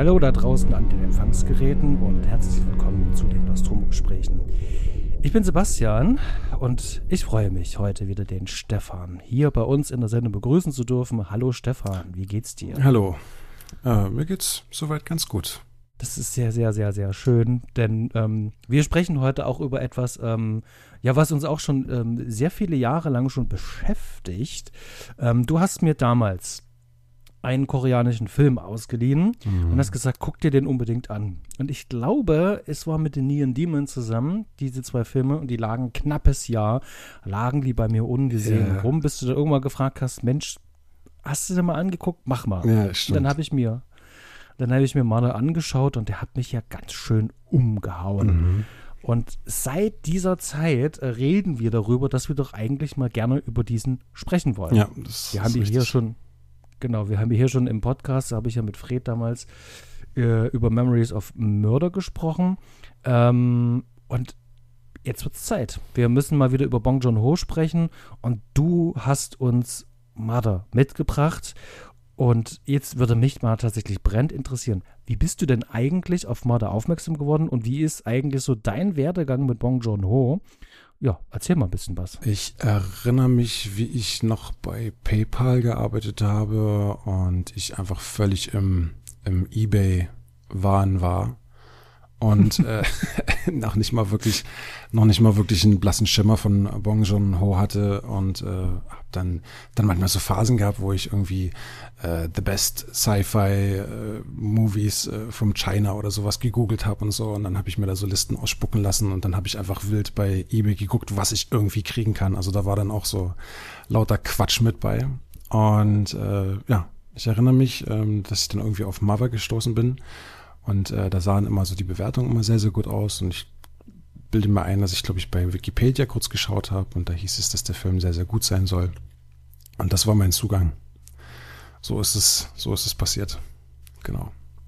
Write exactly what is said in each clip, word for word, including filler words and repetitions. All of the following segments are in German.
Hallo da draußen an den Empfangsgeräten und herzlich willkommen zu den Nostromo-Gesprächen. Ich bin Sebastian und ich freue mich, heute wieder den Stefan hier bei uns in der Sendung begrüßen zu dürfen. Hallo Stefan, wie geht's dir? Hallo, äh, mir geht's soweit ganz gut. Das ist sehr, sehr, sehr, sehr schön, denn ähm, wir sprechen heute auch über etwas, ähm, ja, was uns auch schon ähm, sehr viele Jahre lang schon beschäftigt. Ähm, du hast mir damals einen koreanischen Film ausgeliehen mhm. und hast gesagt, guck dir den unbedingt an. Und ich glaube, es war mit den Neon Demon zusammen, diese zwei Filme, und die lagen ein knappes Jahr, lagen die bei mir ungesehen yeah. rum, bis du da irgendwann gefragt hast, Mensch, hast du den mal angeguckt? Mach mal. Ja, stimmt. Dann habe ich mir, dann habe ich mir Marder angeschaut und der hat mich ja ganz schön umgehauen. Mhm. Und seit dieser Zeit äh, reden wir darüber, dass wir doch eigentlich mal gerne über diesen sprechen wollen. Ja, das wir haben ist hier schon Genau, wir haben hier schon im Podcast, da habe ich ja mit Fred damals äh, über Memories of Murder gesprochen. Ähm, und jetzt wird es Zeit. Wir müssen mal wieder über Bong Joon-ho sprechen. Und du hast uns Mother mitgebracht. Und jetzt würde mich mal tatsächlich brennend interessieren, wie bist du denn eigentlich auf Mother aufmerksam geworden? Und wie ist eigentlich so dein Werdegang mit Bong Joon-ho? Ja, erzähl mal ein bisschen was. Ich erinnere mich, wie ich noch bei PayPal gearbeitet habe und ich einfach völlig im, im eBay-Wahn war und äh, noch nicht mal wirklich, noch nicht mal wirklich einen blassen Schimmer von Bong Joon-ho hatte und äh, habe dann, dann manchmal so Phasen gehabt, wo ich irgendwie äh, the best Sci-Fi äh, Movies äh, from China oder sowas gegoogelt habe und so und dann habe ich mir da so Listen ausspucken lassen und dann habe ich einfach wild bei eBay geguckt, was ich irgendwie kriegen kann. Also da war dann auch so lauter Quatsch mit bei und äh, ja, ich erinnere mich, ähm, dass ich dann irgendwie auf Mother gestoßen bin. Und äh, da sahen immer so die Bewertungen immer sehr, sehr gut aus. Und ich bilde mir ein, dass ich, glaube ich, bei Wikipedia kurz geschaut habe. Und da hieß es, dass der Film sehr, sehr gut sein soll. Und das war mein Zugang. So ist es, so ist es passiert. Genau.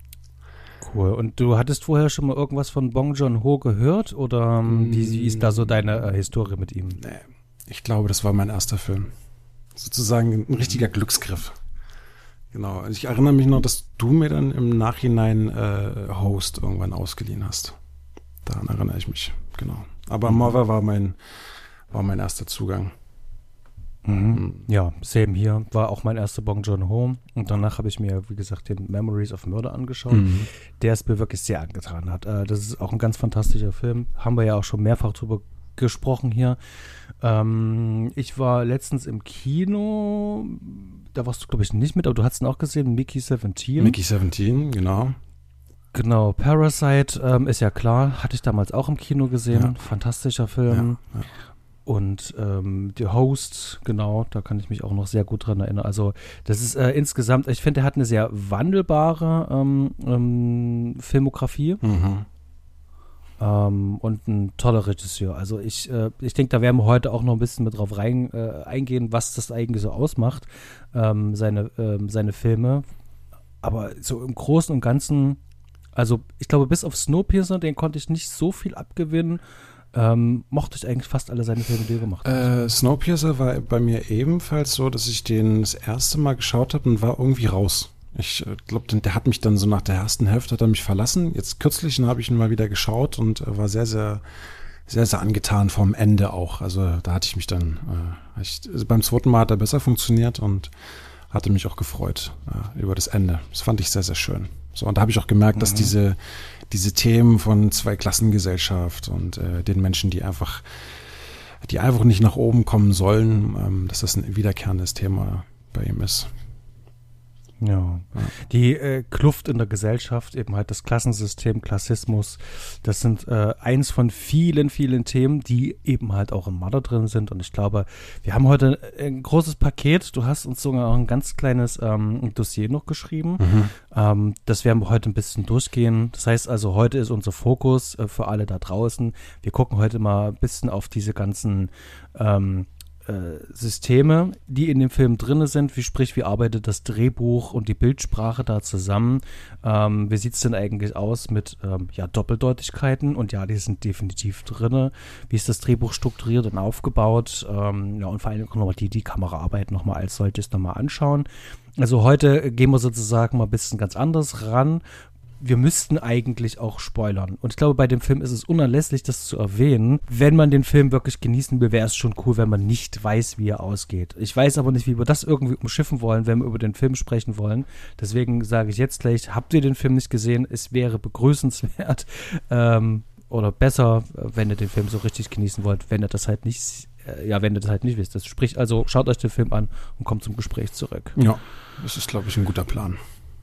Cool. Und du hattest vorher schon mal irgendwas von Bong Joon-ho gehört? Oder mm. wie, wie ist da so deine äh, Historie mit ihm? Nee, ich glaube, das war mein erster Film. Sozusagen ein richtiger Glücksgriff. Genau, ich erinnere mich noch, dass du mir dann im Nachhinein äh, Host irgendwann ausgeliehen hast. Daran erinnere ich mich, genau. Aber mhm. Mother war mein, war mein erster Zugang. Mhm. Mhm. Ja, same hier. War auch mein erster Bong Joon-ho. Und danach habe ich mir, wie gesagt, den Memories of Murder angeschaut, mhm. der es mir wirklich sehr angetan hat. Äh, das ist auch ein ganz fantastischer Film. Haben wir ja auch schon mehrfach drüber gesprochen hier. Ähm, ich war letztens im Kino, da warst du, glaube ich, nicht mit, aber du hast ihn auch gesehen, Mickey siebzehn. Mickey siebzehn, genau. Genau, Parasite ähm, ist ja klar, hatte ich damals auch im Kino gesehen, ja. Fantastischer Film. Ja, ja. Und ähm, The Host, genau, da kann ich mich auch noch sehr gut dran erinnern. Also das ist äh, insgesamt, ich finde, er hat eine sehr wandelbare ähm, ähm, Filmografie. Mhm. Um, und ein toller Regisseur. Also ich, äh, ich denke, da werden wir heute auch noch ein bisschen mit drauf rein, äh, eingehen, was das eigentlich so ausmacht, ähm, seine, ähm, seine Filme. Aber so im Großen und Ganzen, also ich glaube, bis auf Snowpiercer, den konnte ich nicht so viel abgewinnen, ähm, mochte ich eigentlich fast alle seine Filme, die er gemacht hat. Äh, Snowpiercer war bei mir ebenfalls so, dass ich den das erste Mal geschaut habe und war irgendwie raus. Ich glaube, der hat mich dann so nach der ersten Hälfte hat er mich verlassen. Jetzt kürzlich habe ich ihn mal wieder geschaut und war sehr, sehr, sehr, sehr angetan vom Ende auch. Also da hatte ich mich dann, äh, ich, also beim zweiten Mal hat er besser funktioniert und hatte mich auch gefreut äh, über das Ende. Das fand ich sehr, sehr schön. So, und da habe ich auch gemerkt, mhm. dass diese, diese Themen von Zweiklassengesellschaft und äh, den Menschen, die einfach, die einfach nicht nach oben kommen sollen, ähm, dass das ein wiederkehrendes Thema bei ihm ist. Ja, ja. Die äh, Kluft in der Gesellschaft, eben halt das Klassensystem, Klassismus, das sind äh, eins von vielen, vielen Themen, die eben halt auch in Mother drin sind. Und ich glaube, wir haben heute ein großes Paket. Du hast uns sogar auch ein ganz kleines ähm, Dossier noch geschrieben. Mhm. Ähm, das werden wir heute ein bisschen durchgehen. Das heißt also, heute ist unser Fokus äh, für alle da draußen. Wir gucken heute mal ein bisschen auf diese ganzen ähm, Systeme, die in dem Film drin sind, wie sprich, wie arbeitet das Drehbuch und die Bildsprache da zusammen, ähm, wie sieht es denn eigentlich aus mit ähm, ja, Doppeldeutigkeiten, und ja, die sind definitiv drin, wie ist das Drehbuch strukturiert und aufgebaut, ähm, ja, und vor allem auch nochmal die, die Kameraarbeit nochmal als solches nochmal anschauen. Also heute gehen wir sozusagen mal ein bisschen ganz anders ran, wir müssten eigentlich auch spoilern. Und ich glaube, bei dem Film ist es unerlässlich, das zu erwähnen. Wenn man den Film wirklich genießen will, wäre es schon cool, wenn man nicht weiß, wie er ausgeht. Ich weiß aber nicht, wie wir das irgendwie umschiffen wollen, wenn wir über den Film sprechen wollen. Deswegen sage ich jetzt gleich, habt ihr den Film nicht gesehen? Es wäre begrüßenswert ähm, oder besser, wenn ihr den Film so richtig genießen wollt, wenn ihr das halt nicht, äh, ja, wenn ihr das halt nicht wisst. Sprich, also schaut euch den Film an und kommt zum Gespräch zurück. Ja, das ist, glaube ich, ein guter Plan.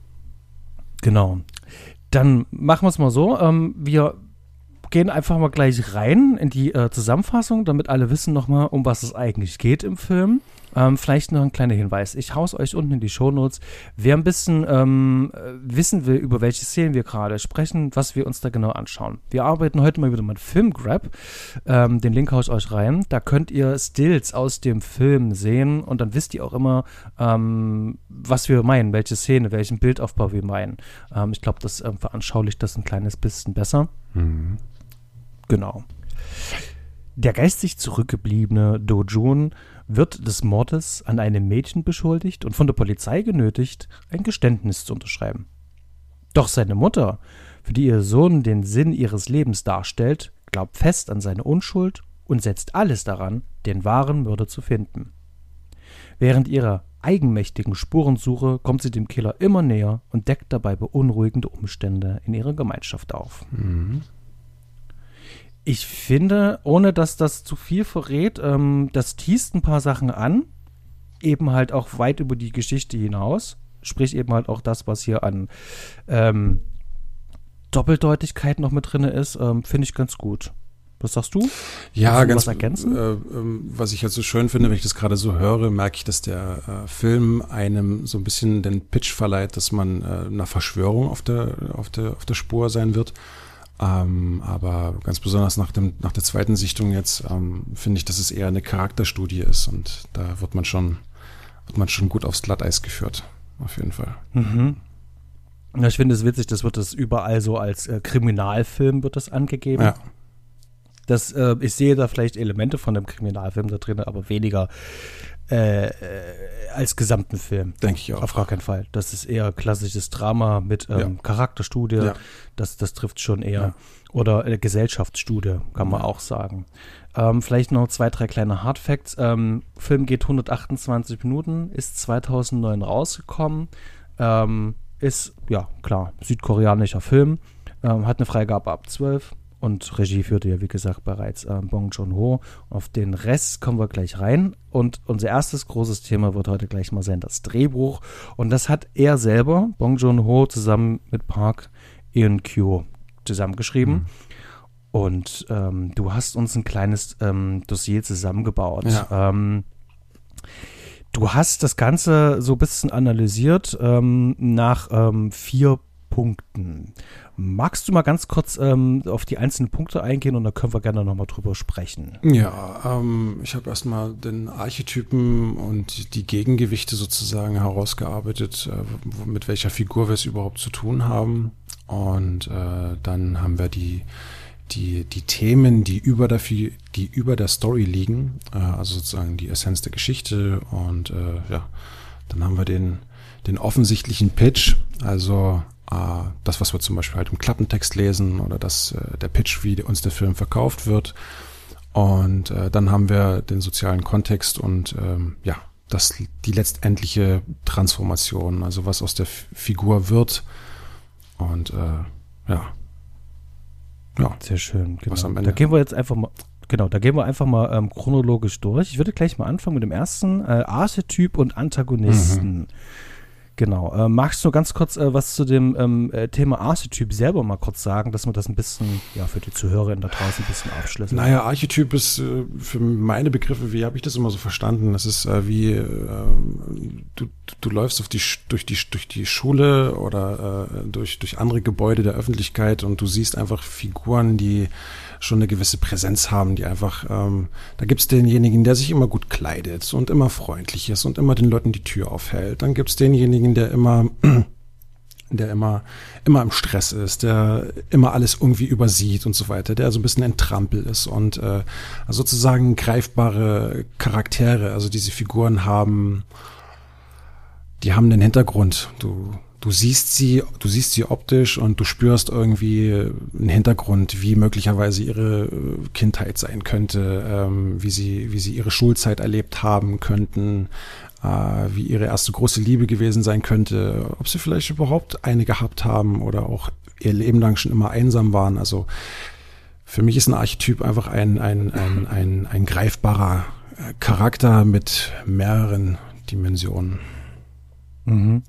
Genau. Dann machen wir es mal so. Ähm, wir gehen einfach mal gleich rein in die äh, Zusammenfassung, damit alle wissen nochmal, um was es eigentlich geht im Film. Ähm, vielleicht noch ein kleiner Hinweis. Ich hau's euch unten in die Shownotes. Wer ein bisschen ähm, wissen will, über welche Szenen wir gerade sprechen, was wir uns da genau anschauen. Wir arbeiten heute mal wieder mit Filmgrab. Ähm, den Link hau ich euch rein. Da könnt ihr Stills aus dem Film sehen und dann wisst ihr auch immer, ähm, was wir meinen, welche Szene, welchen Bildaufbau wir meinen. Ähm, ich glaube, das ähm, veranschaulicht das ein kleines bisschen besser. Mhm. Genau. Der geistig zurückgebliebene Do-Jun wird des Mordes an einem Mädchen beschuldigt und von der Polizei genötigt, ein Geständnis zu unterschreiben. Doch seine Mutter, für die ihr Sohn den Sinn ihres Lebens darstellt, glaubt fest an seine Unschuld und setzt alles daran, den wahren Mörder zu finden. Während ihrer eigenmächtigen Spurensuche kommt sie dem Killer immer näher und deckt dabei beunruhigende Umstände in ihrer Gemeinschaft auf. Mhm. Ich finde, ohne dass das zu viel verrät, ähm, das teast ein paar Sachen an, eben halt auch weit über die Geschichte hinaus, sprich eben halt auch das, was hier an ähm, Doppeldeutigkeit noch mit drin ist, ähm, finde ich ganz gut. Was sagst du? Ja, Kannst du ganz was ergänzen? Äh, äh, was ich halt so schön finde, wenn ich das gerade so höre, merke ich, dass der äh, Film einem so ein bisschen den Pitch verleiht, dass man äh, einer Verschwörung auf der, auf der, auf der Spur sein wird. Ähm, aber ganz besonders nach dem, nach der zweiten Sichtung jetzt ähm, finde ich, dass es eher eine Charakterstudie ist und da wird man schon, wird man schon gut aufs Glatteis geführt. Auf jeden Fall. Mhm. Ja, ich finde es witzig, das wird das überall so als äh, Kriminalfilm wird das angegeben. Ja. Das, äh, ich sehe da vielleicht Elemente von einem Kriminalfilm da drin, aber weniger äh, äh, als gesamten Film. Denke ich auch. Auf gar keinen Fall. Das ist eher klassisches Drama mit ähm, Ja. Charakterstudie. Ja. Das, das trifft schon eher. Ja. Oder äh, Gesellschaftsstudie, kann man Ja. auch sagen. Ähm, vielleicht noch zwei, drei kleine Hardfacts. Ähm, Film geht hundertachtundzwanzig Minuten, ist zweitausendneun rausgekommen. Ähm, ist, ja, klar, südkoreanischer Film. Ähm, hat eine Freigabe ab zwölf. Und Regie führte ja, wie gesagt, bereits äh, Bong Joon-ho. Auf den Rest kommen wir gleich rein. Und unser erstes großes Thema wird heute gleich mal sein, das Drehbuch. Und das hat er selber, Bong Joon-ho, zusammen mit Park Eun-kyo zusammengeschrieben. Mhm. Und ähm, du hast uns ein kleines ähm, Dossier zusammengebaut. Ja. Ähm, du hast das Ganze so ein bisschen analysiert ähm, nach ähm, vier Punkten. Magst du mal ganz kurz ähm, auf die einzelnen Punkte eingehen und dann können wir gerne nochmal drüber sprechen. Ja, ähm, ich habe erstmal den Archetypen und die Gegengewichte sozusagen herausgearbeitet, äh, mit welcher Figur wir es überhaupt zu tun haben. Und äh, dann haben wir die, die, die Themen, die über der, die über der Story liegen, äh, also sozusagen die Essenz der Geschichte. Und äh, ja, dann haben wir den, den offensichtlichen Pitch, also das, was wir zum Beispiel halt im Klappentext lesen oder das, der Pitch, wie uns der Film verkauft wird. Und äh, dann haben wir den sozialen Kontext und ähm, ja, das, die letztendliche Transformation, also was aus der F- Figur wird. Und äh, ja. Ja. Sehr schön. Genau. Was am Ende. Da gehen wir jetzt einfach mal, genau, da gehen wir einfach mal ähm, chronologisch durch. Ich würde gleich mal anfangen mit dem ersten, äh, Archetyp und Antagonisten. Mhm. Genau. Äh, magst du ganz kurz äh, was zu dem ähm, äh, Thema Archetyp selber mal kurz sagen, dass wir das ein bisschen, ja, für die Zuhörer da draußen ein bisschen aufschlüsseln? Naja, Archetyp ist äh, für meine Begriffe, wie habe ich das immer so verstanden? Das ist äh, wie äh, du, du läufst auf die, durch, die, durch die Schule oder äh, durch, durch andere Gebäude der Öffentlichkeit und du siehst einfach Figuren, die schon eine gewisse Präsenz haben, die einfach, ähm, da gibt's denjenigen, der sich immer gut kleidet und immer freundlich ist und immer den Leuten die Tür aufhält. Dann gibt's denjenigen, der immer, der immer, immer im Stress ist, der immer alles irgendwie übersieht und so weiter, der so ein bisschen ein Trampel ist und äh, sozusagen greifbare Charaktere, also diese Figuren haben, die haben den Hintergrund. Du du siehst sie, du siehst sie optisch und du spürst irgendwie einen Hintergrund, wie möglicherweise ihre Kindheit sein könnte, ähm, wie sie, wie sie ihre Schulzeit erlebt haben könnten, äh, wie ihre erste große Liebe gewesen sein könnte, ob sie vielleicht überhaupt eine gehabt haben oder auch ihr Leben lang schon immer einsam waren. Also für mich ist ein Archetyp einfach ein, ein, ein, ein, ein greifbarer Charakter mit mehreren Dimensionen. Mhm.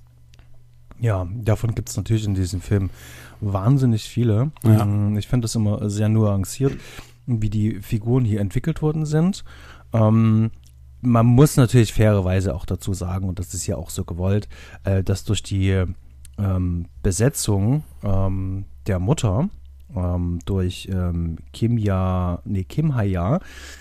Ja, davon gibt es natürlich in diesem Film wahnsinnig viele. Ja. Ich finde das immer sehr nuanciert, wie die Figuren hier entwickelt worden sind. Ähm, man muss natürlich fairerweise auch dazu sagen, und das ist ja auch so gewollt, äh, dass durch die ähm, Besetzung ähm, der Mutter ähm, durch ähm, Kim Ja, nee, Kim Ha-ja,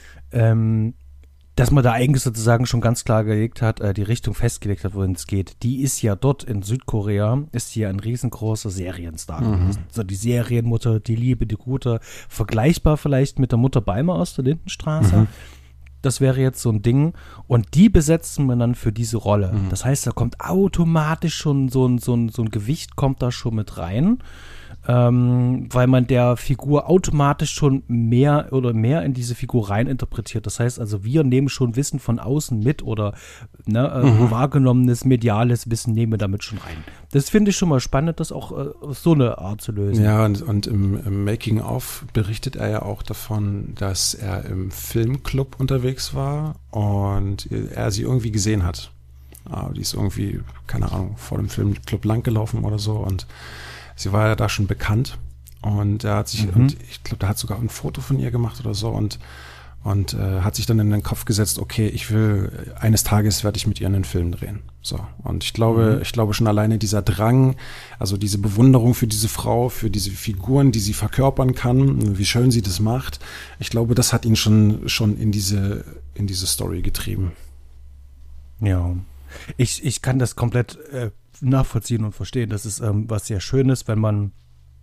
ähm, dass man da eigentlich sozusagen schon ganz klar gelegt hat, äh, die Richtung festgelegt hat, wohin es geht. Die ist ja dort in Südkorea, ist hier ein riesengroßer Serienstar. Mhm. So die Serienmutter, die Liebe, die Gute, vergleichbar vielleicht mit der Mutter Beimer aus der Lindenstraße. Mhm. Das wäre jetzt so ein Ding. Und die besetzen wir dann für diese Rolle. Mhm. Das heißt, da kommt automatisch schon so ein, so ein, so ein Gewicht kommt da schon mit rein. Ähm, weil man der Figur automatisch schon mehr oder mehr in diese Figur rein interpretiert. Das heißt also, wir nehmen schon Wissen von außen mit oder ne, äh, mhm. wahrgenommenes, mediales Wissen nehmen wir damit schon rein. Das finde ich schon mal spannend, das auch äh, auf so eine Art zu lösen. Ja, und, und im, im Making-of berichtet er ja auch davon, dass er im Filmclub unterwegs war und er sie irgendwie gesehen hat. Ah, die ist irgendwie, keine Ahnung, vor dem Filmclub langgelaufen oder so und sie war ja da schon bekannt und er hat sich, mhm. und ich glaube, der hat sogar ein Foto von ihr gemacht oder so und, und äh, hat sich dann in den Kopf gesetzt, okay, ich will, eines Tages werde ich mit ihr einen Film drehen. So. Und ich glaube, mhm. ich glaube schon alleine dieser Drang, also diese Bewunderung für diese Frau, für diese Figuren, die sie verkörpern kann, wie schön sie das macht, ich glaube, das hat ihn schon, schon in diese, in diese Story getrieben. Ja. Ich, ich kann das komplett äh, nachvollziehen und verstehen. Das ist ähm, was sehr Schönes, wenn man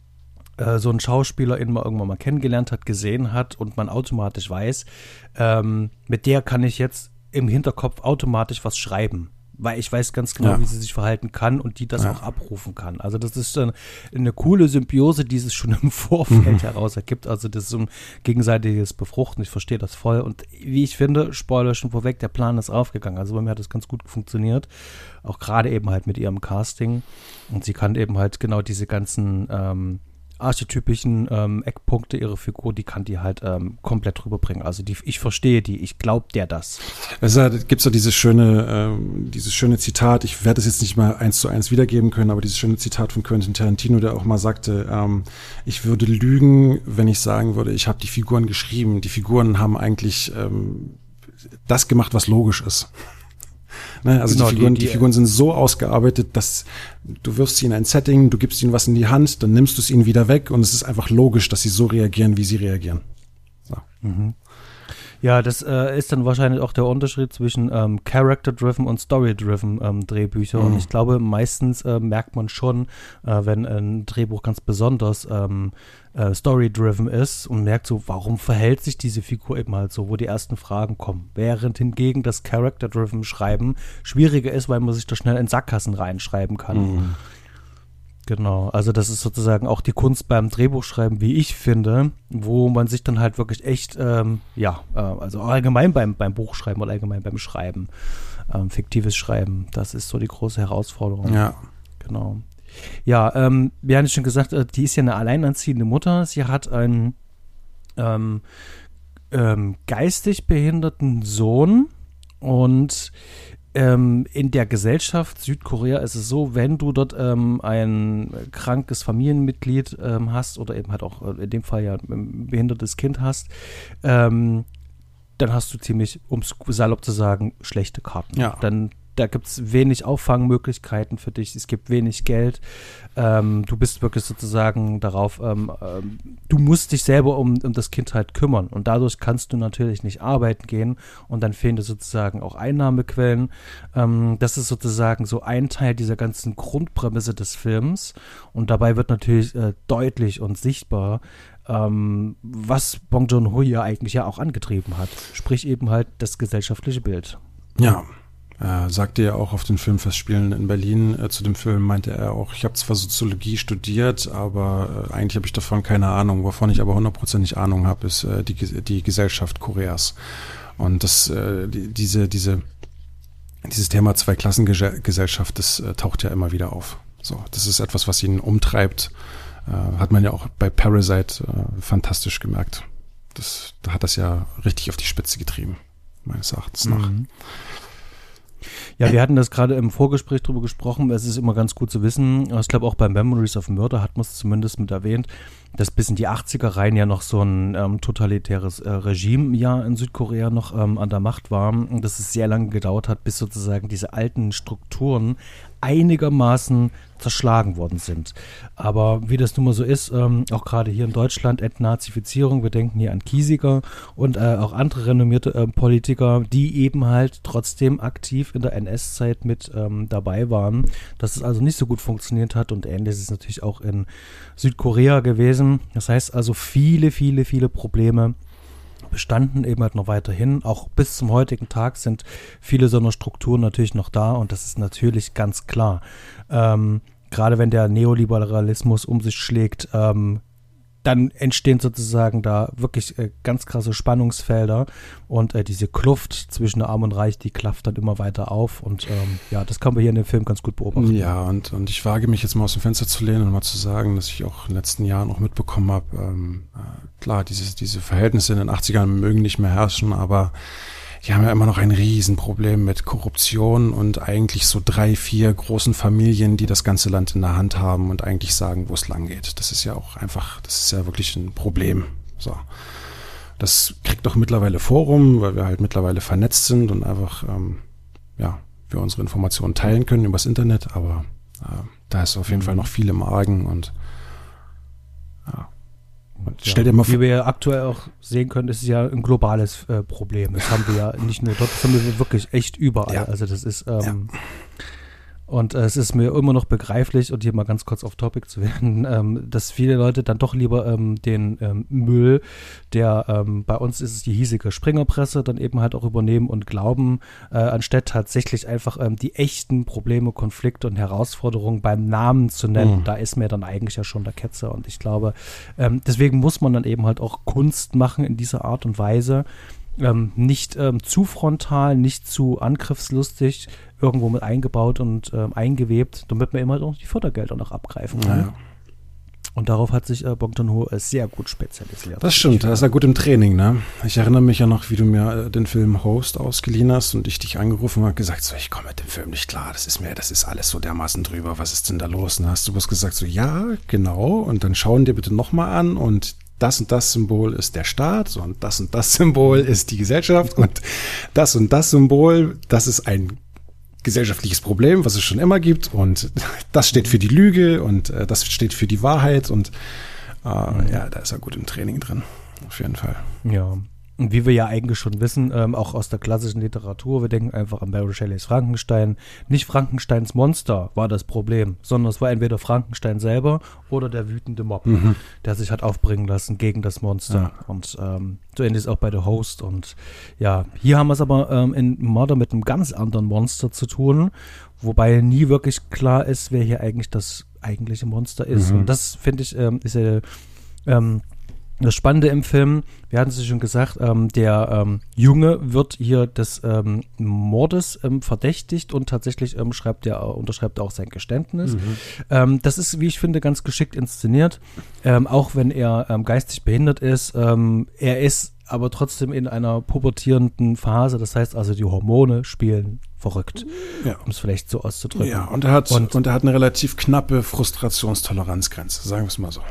äh, so einen Schauspieler immer irgendwann mal kennengelernt hat, gesehen hat und man automatisch weiß, ähm, mit der kann ich jetzt im Hinterkopf automatisch was schreiben. Weil ich weiß ganz genau, ja. wie sie sich verhalten kann und die das ja. auch abrufen kann. Also das ist dann eine coole Symbiose, die es schon im Vorfeld mhm. heraus ergibt. Also das ist so ein gegenseitiges Befruchten. Ich verstehe das voll. Und wie ich finde, Spoiler schon vorweg, der Plan ist aufgegangen. Also bei mir hat das ganz gut funktioniert. Auch gerade eben halt mit ihrem Casting. Und sie kann eben halt genau diese ganzen ähm, archetypischen ähm, Eckpunkte ihrer Figur, die kann die halt ähm, komplett rüberbringen. Also die, ich verstehe die, ich glaube der das. Es gibt so dieses schöne, ähm, dieses schöne Zitat, ich werde es jetzt nicht mal eins zu eins wiedergeben können, aber dieses schöne Zitat von Quentin Tarantino, der auch mal sagte, ähm, ich würde lügen, wenn ich sagen würde, ich habe die Figuren geschrieben. Die Figuren haben eigentlich ähm, das gemacht, was logisch ist. Ne, also genau, die, Figuren, die, die, die Figuren sind so ausgearbeitet, dass du wirfst sie in ein Setting, du gibst ihnen was in die Hand, dann nimmst du es ihnen wieder weg und es ist einfach logisch, dass sie so reagieren, wie sie reagieren. So. Mhm. Ja, das äh, ist dann wahrscheinlich auch der Unterschied zwischen ähm, Character-driven und Story-driven ähm, Drehbücher. Mhm. Und ich glaube, meistens äh, merkt man schon, äh, wenn ein Drehbuch ganz besonders ähm, äh, Story-driven ist und merkt so, warum verhält sich diese Figur eben halt so, wo die ersten Fragen kommen. Während hingegen das Character-driven Schreiben schwieriger ist, weil man sich da schnell in Sackgassen reinschreiben kann. Mhm. Genau, also das ist sozusagen auch die Kunst beim Drehbuchschreiben, wie ich finde, wo man sich dann halt wirklich echt, ähm, ja, äh, also allgemein beim, beim Buchschreiben oder allgemein beim Schreiben, ähm, fiktives Schreiben, das ist so die große Herausforderung. Ja. Genau. Ja, ähm, wir haben ja schon gesagt, äh, die ist ja eine alleinerziehende Mutter, sie hat einen ähm, ähm, geistig behinderten Sohn und Ähm, in der Gesellschaft Südkorea ist es so, wenn du dort ähm, ein krankes Familienmitglied ähm, hast oder eben halt auch in dem Fall ja ein behindertes Kind hast, ähm, dann hast du ziemlich, um es salopp zu sagen, schlechte Karten. Ja. Dann da gibt es wenig Auffangmöglichkeiten für dich, es gibt wenig Geld. Ähm, du bist wirklich sozusagen darauf, ähm, ähm, du musst dich selber um, um das Kind halt kümmern und dadurch kannst du natürlich nicht arbeiten gehen und dann fehlen dir sozusagen auch Einnahmequellen. Ähm, das ist sozusagen so ein Teil dieser ganzen Grundprämisse des Films und dabei wird natürlich äh, deutlich und sichtbar, ähm, was Bong Joon-ho ja eigentlich ja auch angetrieben hat, sprich eben halt das gesellschaftliche Bild. Ja. Äh, sagte ja auch auf den Filmfestspielen in Berlin, äh, zu dem Film meinte er auch, ich habe zwar Soziologie studiert, aber äh, eigentlich habe ich davon keine Ahnung. Wovon ich aber hundertprozentig Ahnung habe, ist äh, die, die Gesellschaft Koreas. Und das, äh, die, diese, diese, dieses Thema Zweiklassengesellschaft, das äh, taucht ja immer wieder auf. So, das ist etwas, was ihn umtreibt. Äh, hat man ja auch bei Parasite äh, fantastisch gemerkt. Das, da hat das ja richtig auf die Spitze getrieben, meines Erachtens nach. Mhm. Ja, wir hatten das gerade im Vorgespräch drüber gesprochen. Es ist immer ganz gut zu wissen. Ich glaube, auch bei Memories of Murder hat man es zumindest mit erwähnt, dass bis in die achtziger rein ja noch so ein ähm, totalitäres äh, Regime ja in Südkorea noch ähm, an der Macht war. Und dass es sehr lange gedauert hat, bis sozusagen diese alten Strukturen einigermaßen zerschlagen worden sind. Aber wie das nun mal so ist, ähm, auch gerade hier in Deutschland, Entnazifizierung, wir denken hier an Kiesinger und äh, auch andere renommierte äh, Politiker, die eben halt trotzdem aktiv in der N S-Zeit mit ähm, dabei waren, dass es also nicht so gut funktioniert hat und ähnlich ist es natürlich auch in Südkorea gewesen. Das heißt also viele, viele, viele Probleme bestanden eben halt noch weiterhin. Auch bis zum heutigen Tag sind viele so einer Strukturen natürlich noch da und das ist natürlich ganz klar. Ähm, gerade wenn der Neoliberalismus um sich schlägt, ähm, dann entstehen sozusagen da wirklich äh, ganz krasse Spannungsfelder und äh, diese Kluft zwischen Arm und Reich, die klafft dann immer weiter auf und ähm, ja, das kann man hier in dem Film ganz gut beobachten. Ja, und, und ich wage mich jetzt mal aus dem Fenster zu lehnen und mal zu sagen, dass ich auch in den letzten Jahren auch mitbekommen habe, ähm, äh, klar, diese, diese Verhältnisse in den achtzigern mögen nicht mehr herrschen, aber die haben ja immer noch ein Riesenproblem mit Korruption und eigentlich so drei, vier großen Familien, die das ganze Land in der Hand haben und eigentlich sagen, wo es lang geht. Das ist ja auch einfach, das ist ja wirklich ein Problem. So. Das kriegt doch mittlerweile Forum, weil wir halt mittlerweile vernetzt sind und einfach, ähm, ja, wir unsere Informationen teilen können übers Internet, aber äh, da ist auf jeden Fall noch viel im Argen und ja. Und ja, stell dir mal vor, wie wir ja aktuell auch sehen können, ist es ja ein globales äh, Problem. Das haben wir ja nicht nur dort, das haben wir wirklich echt überall. Ja. Also das ist ähm, Ja. und äh, es ist mir immer noch begreiflich, und hier mal ganz kurz auf Topic zu werden, ähm, dass viele Leute dann doch lieber ähm, den ähm, Müll, der ähm, bei uns ist es die hiesige Springerpresse, dann eben halt auch übernehmen und glauben, äh, anstatt tatsächlich einfach ähm, die echten Probleme, Konflikte und Herausforderungen beim Namen zu nennen. Mhm. Da ist mir dann eigentlich ja schon der Ketzer. Und ich glaube, ähm, deswegen muss man dann eben halt auch Kunst machen in dieser Art und Weise. Ähm, nicht ähm, zu frontal, nicht zu angriffslustig, irgendwo mit eingebaut und ähm, eingewebt, damit man immer halt auch die Fördergelder noch abgreifen kann. Ja. Und darauf hat sich äh, Bong Joon-ho äh, sehr gut spezialisiert. Das stimmt, da ist er gut im Training, ne? Ich erinnere mich ja noch, wie du mir äh, den Film Host ausgeliehen hast und ich dich angerufen habe und gesagt, so, ich komme mit dem Film nicht klar, das ist mir, das ist alles so dermaßen drüber, was ist denn da los? Und dann hast du bloß gesagt, so, ja, genau, und dann schauen dir bitte nochmal an und das und das Symbol ist der Staat und das und das Symbol ist die Gesellschaft und das und das Symbol, das ist ein gesellschaftliches Problem, was es schon immer gibt und das steht für die Lüge und äh, das steht für die Wahrheit und äh, ja, da ist er gut im Training drin, auf jeden Fall. Ja, und wie wir ja eigentlich schon wissen, ähm, auch aus der klassischen Literatur, wir denken einfach an Mary Shelleys Frankenstein. Nicht Frankensteins Monster war das Problem, sondern es war entweder Frankenstein selber oder der wütende Mob, mhm. der sich hat aufbringen lassen gegen das Monster. Ja. Und ähm, so ähnlich ist es auch bei The Host. Und ja, hier haben wir es aber ähm, in Murder mit einem ganz anderen Monster zu tun, wobei nie wirklich klar ist, wer hier eigentlich das eigentliche Monster ist. Mhm. Und das, finde ich, ähm, ist ja ähm, das Spannende im Film, wir hatten es ja schon gesagt, ähm, der ähm, Junge wird hier des ähm, Mordes ähm, verdächtigt und tatsächlich ähm, schreibt er, unterschreibt er auch sein Geständnis. Mhm. Ähm, das ist, wie ich finde, ganz geschickt inszeniert, ähm, auch wenn er ähm, geistig behindert ist. Ähm, er ist aber trotzdem in einer pubertierenden Phase, das heißt also, die Hormone spielen verrückt, ja. um es vielleicht so auszudrücken. Ja, und er hat, und, und er hat eine relativ knappe Frustrationstoleranzgrenze, sagen wir es mal so.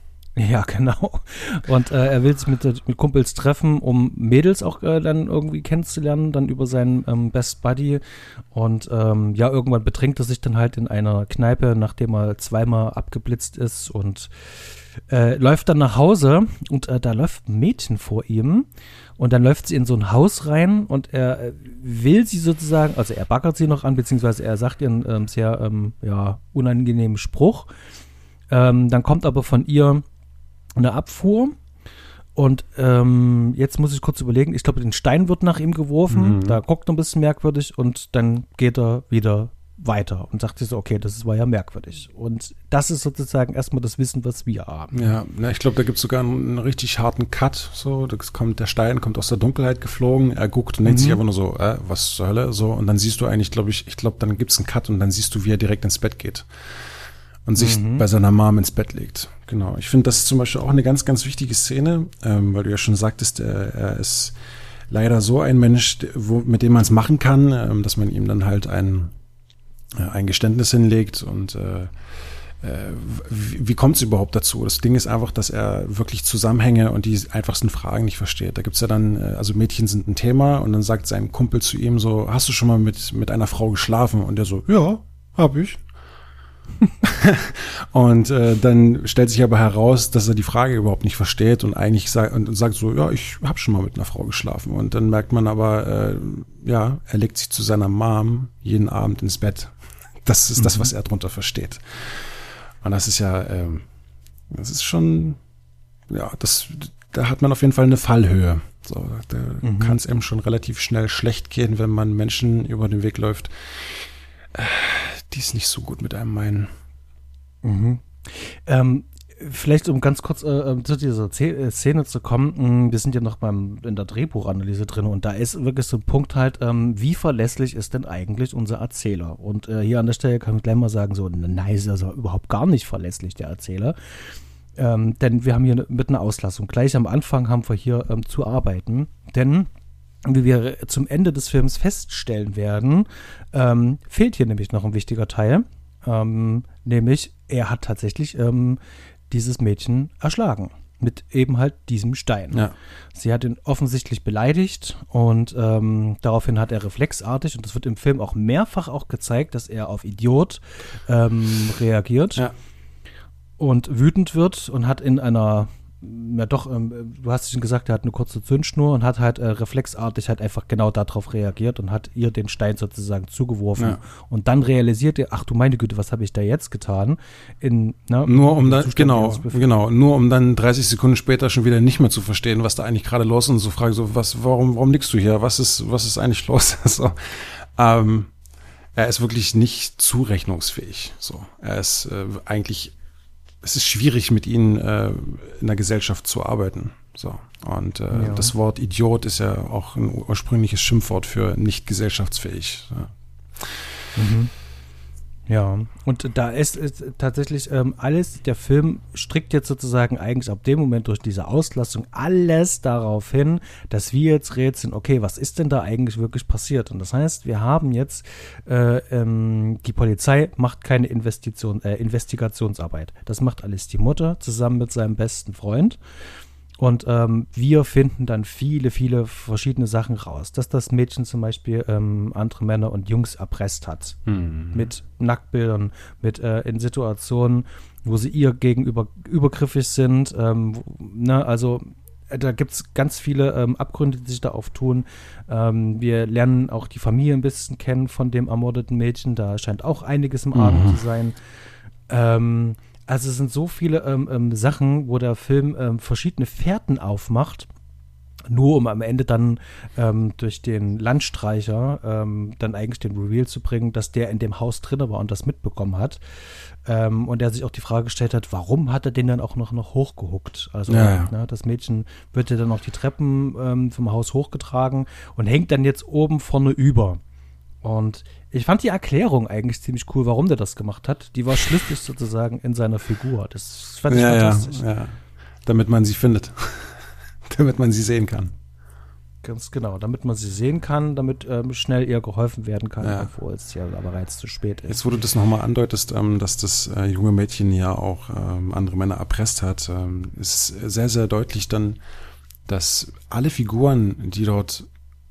Ja, genau. Und äh, er will sich mit, mit Kumpels treffen, um Mädels auch äh, dann irgendwie kennenzulernen, dann über seinen ähm, Best Buddy. Und ähm, ja, irgendwann betrinkt er sich dann halt in einer Kneipe, nachdem er zweimal abgeblitzt ist und äh, läuft dann nach Hause und äh, da läuft ein Mädchen vor ihm und dann läuft sie in so ein Haus rein und er will sie sozusagen, also er baggert sie noch an, beziehungsweise er sagt ihr einen ähm, sehr ähm, ja, unangenehmen Spruch. Ähm, dann kommt aber von ihr eine Abfuhr Und ähm, jetzt muss ich kurz überlegen, ich glaube, den Stein wird nach ihm geworfen, mhm. da guckt er ein bisschen merkwürdig und dann geht er wieder weiter und sagt sich so, okay, das war ja merkwürdig. Und das ist sozusagen erstmal das Wissen, was wir haben. Ja, na, ich glaube, da gibt es sogar einen, einen richtig harten Cut. So, das kommt, der Stein kommt aus der Dunkelheit geflogen, er guckt und denkt mhm. sich einfach nur so, äh, was zur Hölle? So, und dann siehst du eigentlich, glaube ich, ich glaube, dann gibt es einen Cut und dann siehst du, wie er direkt ins Bett geht. Und sich mhm. bei seiner Mom ins Bett legt. Genau. Ich finde, das ist zum Beispiel auch eine ganz, ganz wichtige Szene, ähm, weil du ja schon sagtest, er, er ist leider so ein Mensch, wo, mit dem man es machen kann, ähm, dass man ihm dann halt ein, äh, ein Geständnis hinlegt. Und äh, äh, wie, wie kommt es überhaupt dazu? Das Ding ist einfach, dass er wirklich Zusammenhänge und die einfachsten Fragen nicht versteht. Da gibt's ja dann, äh, also Mädchen sind ein Thema und dann sagt sein Kumpel zu ihm so, hast du schon mal mit, mit einer Frau geschlafen? Und der so, ja, hab ich. Und äh, dann stellt sich aber heraus, dass er die Frage überhaupt nicht versteht und eigentlich sagt, und sagt so, ja, ich habe schon mal mit einer Frau geschlafen. Und dann merkt man aber, äh, ja, er legt sich zu seiner Mom jeden Abend ins Bett. Das ist mhm. das, was er drunter versteht. Und das ist ja, ähm, das ist schon, ja, das, da hat man auf jeden Fall eine Fallhöhe. So, da mhm. kann es eben schon relativ schnell schlecht gehen, wenn man Menschen über den Weg läuft, äh, die es nicht so gut mit einem meinen. Mhm. Ähm, vielleicht um ganz kurz äh, zu dieser Szene zu kommen, wir sind ja noch beim, in der Drehbuchanalyse drin und da ist wirklich so ein Punkt halt, ähm, wie verlässlich ist denn eigentlich unser Erzähler? Und äh, hier an der Stelle kann ich gleich mal sagen, so, nein, ist also überhaupt gar nicht verlässlich, der Erzähler. Ähm, denn wir haben hier mit einer Auslassung. Gleich am Anfang haben wir hier ähm, zu arbeiten, denn wie wir zum Ende des Films feststellen werden, ähm, fehlt hier nämlich noch ein wichtiger Teil, ähm, nämlich er hat tatsächlich ähm, dieses Mädchen erschlagen mit eben halt diesem Stein. Ja. Sie hat ihn offensichtlich beleidigt und ähm, daraufhin hat er reflexartig, und das wird im Film auch mehrfach auch gezeigt, dass er auf Idiot ähm, reagiert ja. und wütend wird und hat in einer ja doch, ähm, du hast schon gesagt, er hat eine kurze Zündschnur und hat halt äh, reflexartig halt einfach genau darauf reagiert und hat ihr den Stein sozusagen zugeworfen. Ja. Und dann realisiert er, ach du meine Güte, was habe ich da jetzt getan? In, na, nur um dann, genau, genau, nur um dann dreißig Sekunden später schon wieder nicht mehr zu verstehen, was da eigentlich gerade los ist und zu fragen, so, was, warum, warum liegst du hier? Was ist, was ist eigentlich los? so, ähm, er ist wirklich nicht zurechnungsfähig. So, er ist äh, eigentlich es ist schwierig, mit ihnen äh, in der Gesellschaft zu arbeiten. So. Und äh, ja. das Wort Idiot ist ja auch ein ursprüngliches Schimpfwort für nicht gesellschaftsfähig. Ja. Mhm. Ja, und da ist, ist tatsächlich ähm, alles, der Film strickt jetzt sozusagen eigentlich ab dem Moment durch diese Auslassung alles darauf hin, dass wir jetzt rätseln, okay, was ist denn da eigentlich wirklich passiert? Und das heißt, wir haben jetzt, äh, ähm, die Polizei macht keine Investition, äh, Investigationsarbeit. Das macht alles die Mutter zusammen mit seinem besten Freund. Und ähm, wir finden dann viele, viele verschiedene Sachen raus. Dass das Mädchen zum Beispiel ähm, andere Männer und Jungs erpresst hat. Mhm. Mit Nacktbildern, mit äh, in Situationen, wo sie ihr gegenüber übergriffig sind. Ähm, wo, ne, also äh, da gibt es ganz viele ähm, Abgründe, die sich da auftun. Ähm, wir lernen auch die Familie ein bisschen kennen von dem ermordeten Mädchen. Da scheint auch einiges im Argen mhm. zu sein. Ähm, Also es sind so viele ähm, ähm, Sachen, wo der Film ähm, verschiedene Fährten aufmacht, nur um am Ende dann ähm, durch den Landstreicher ähm, dann eigentlich den Reveal zu bringen, dass der in dem Haus drin war und das mitbekommen hat. Ähm, und der sich auch die Frage gestellt hat, warum hat er den dann auch noch, noch hochgehuckt? Also ja, ja. Ne, das Mädchen wird ja dann auf die Treppen ähm, vom Haus hochgetragen und hängt dann jetzt oben vorne über. Und ich fand die Erklärung eigentlich ziemlich cool, warum der das gemacht hat. Die war schlüssig sozusagen in seiner Figur. Das fand ich ja, fantastisch. Ja, ja. Damit man sie findet. Damit man sie sehen kann. Ganz genau, damit man sie sehen kann, damit ähm, schnell ihr geholfen werden kann, ja. obwohl es ja aber bereits zu spät ist. Jetzt, wo du das nochmal andeutest, ähm, dass das äh, junge Mädchen ja auch ähm, andere Männer erpresst hat, ähm, ist sehr, sehr deutlich dann, dass alle Figuren, die dort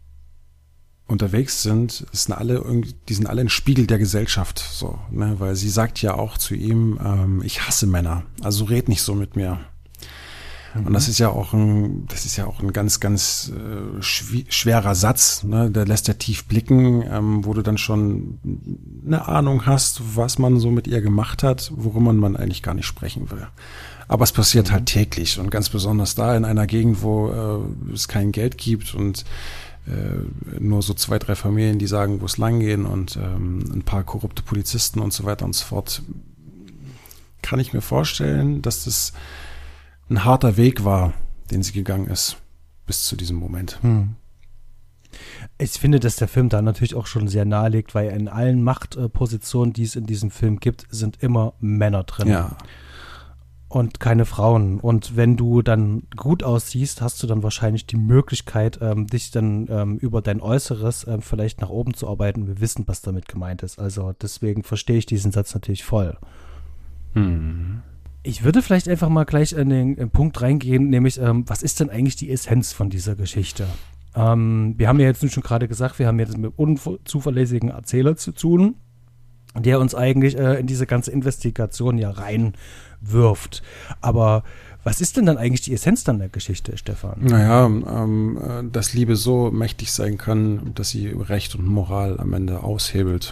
unterwegs sind, sind alle irgendwie, die sind alle ein Spiegel der Gesellschaft, so, ne, weil sie sagt ja auch zu ihm, ähm, ich hasse Männer, also red nicht so mit mir. Mhm. Und das ist ja auch ein, das ist ja auch ein ganz, ganz äh, schw- schwerer Satz, ne? Der lässt ja tief blicken, ähm, wo du dann schon eine Ahnung hast, was man so mit ihr gemacht hat, worüber man eigentlich gar nicht sprechen will. Aber es passiert mhm. halt täglich und ganz besonders da in einer Gegend, wo äh, es kein Geld gibt und äh, nur so zwei, drei Familien, die sagen, wo es lang gehen und ähm, ein paar korrupte Polizisten und so weiter und so fort. Kann ich mir vorstellen, dass das ein harter Weg war, den sie gegangen ist, bis zu diesem Moment. Hm. Ich finde, dass der Film da natürlich auch schon sehr nahe liegt, weil in allen Machtpositionen, die es in diesem Film gibt, sind immer Männer drin. Ja. Und keine Frauen. Und wenn du dann gut aussiehst, hast du dann wahrscheinlich die Möglichkeit, ähm, dich dann ähm, über dein Äußeres ähm, vielleicht nach oben zu arbeiten. Wir wissen, was damit gemeint ist. Also deswegen verstehe ich diesen Satz natürlich voll. Hm. Ich würde vielleicht einfach mal gleich in den, in den Punkt reingehen, nämlich, ähm, was ist denn eigentlich die Essenz von dieser Geschichte? Ähm, wir haben ja jetzt schon gerade gesagt, wir haben jetzt mit einem unzuverlässigen Erzähler zu tun, der uns eigentlich äh, in diese ganze Investigation ja reinwirft. Aber was ist denn dann eigentlich die Essenz dann der Geschichte, Stefan? Naja, ähm, dass Liebe so mächtig sein kann, dass sie Recht und Moral am Ende aushebelt.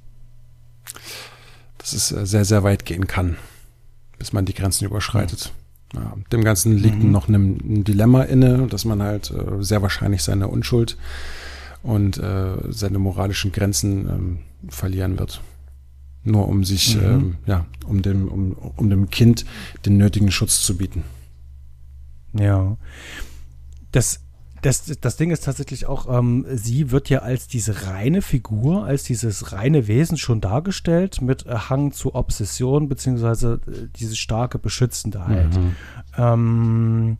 Dass es äh, sehr, sehr weit gehen kann, bis man die Grenzen überschreitet. Ja, dem Ganzen liegt mhm. noch ein, ein Dilemma inne, dass man halt äh, sehr wahrscheinlich seine Unschuld und äh, seine moralischen Grenzen ähm, verlieren wird. Nur um sich, mhm. ähm, ja, um dem, um, um dem Kind den nötigen Schutz zu bieten. Ja. Das, das, das Ding ist tatsächlich auch, ähm, sie wird ja als diese reine Figur, als dieses reine Wesen schon dargestellt, mit äh, Hang zu Obsession, beziehungsweise äh, diese starke Beschützende halt. Mhm. Ähm,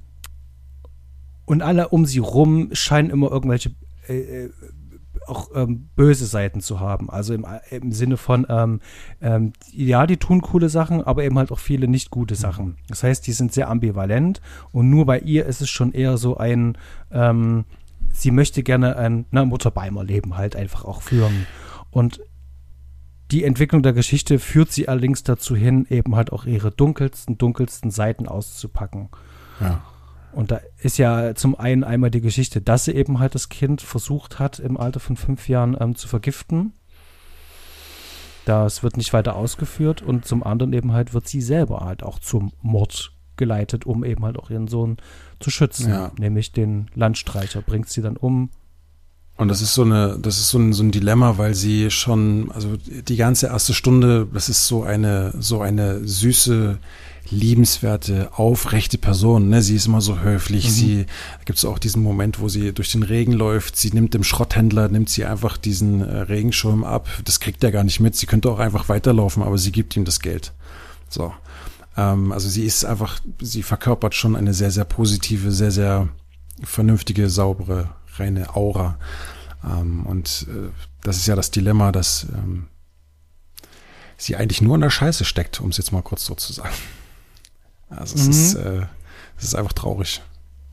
und alle um sie rum scheinen immer irgendwelche äh, auch ähm, böse Seiten zu haben. Also im, im Sinne von, ähm, ähm, ja, die tun coole Sachen, aber eben halt auch viele nicht gute Sachen. Das heißt, die sind sehr ambivalent und nur bei ihr ist es schon eher so ein, ähm, sie möchte gerne ein na, Mutter-Beimer-Leben halt einfach auch führen. Und die Entwicklung der Geschichte führt sie allerdings dazu hin, eben halt auch ihre dunkelsten, dunkelsten Seiten auszupacken. Ja. Und da ist ja zum einen einmal die Geschichte, dass sie eben halt das Kind versucht hat, im Alter von fünf Jahren ähm, zu vergiften. Das wird nicht weiter ausgeführt. Und zum anderen eben halt wird sie selber halt auch zum Mord geleitet, um eben halt auch ihren Sohn zu schützen. Ja. Nämlich den Landstreicher bringt sie dann um. Und das ist so eine, das ist so ein, so ein Dilemma, weil sie schon, also die ganze erste Stunde, das ist so eine, so eine süße, liebenswerte, aufrechte Person, ne? Sie ist immer so höflich, mhm. sie, da gibt es auch diesen Moment, wo sie durch den Regen läuft, sie nimmt dem Schrotthändler, nimmt sie einfach diesen äh, Regenschirm ab, das kriegt er gar nicht mit, sie könnte auch einfach weiterlaufen, aber sie gibt ihm das Geld. So, ähm, also sie ist einfach, sie verkörpert schon eine sehr, sehr positive, sehr, sehr vernünftige, saubere, reine Aura. Ähm, und äh, das ist ja das Dilemma, dass ähm, sie eigentlich nur in der Scheiße steckt, um es jetzt mal kurz so zu sagen. Also es, mhm. ist, äh, es ist einfach traurig.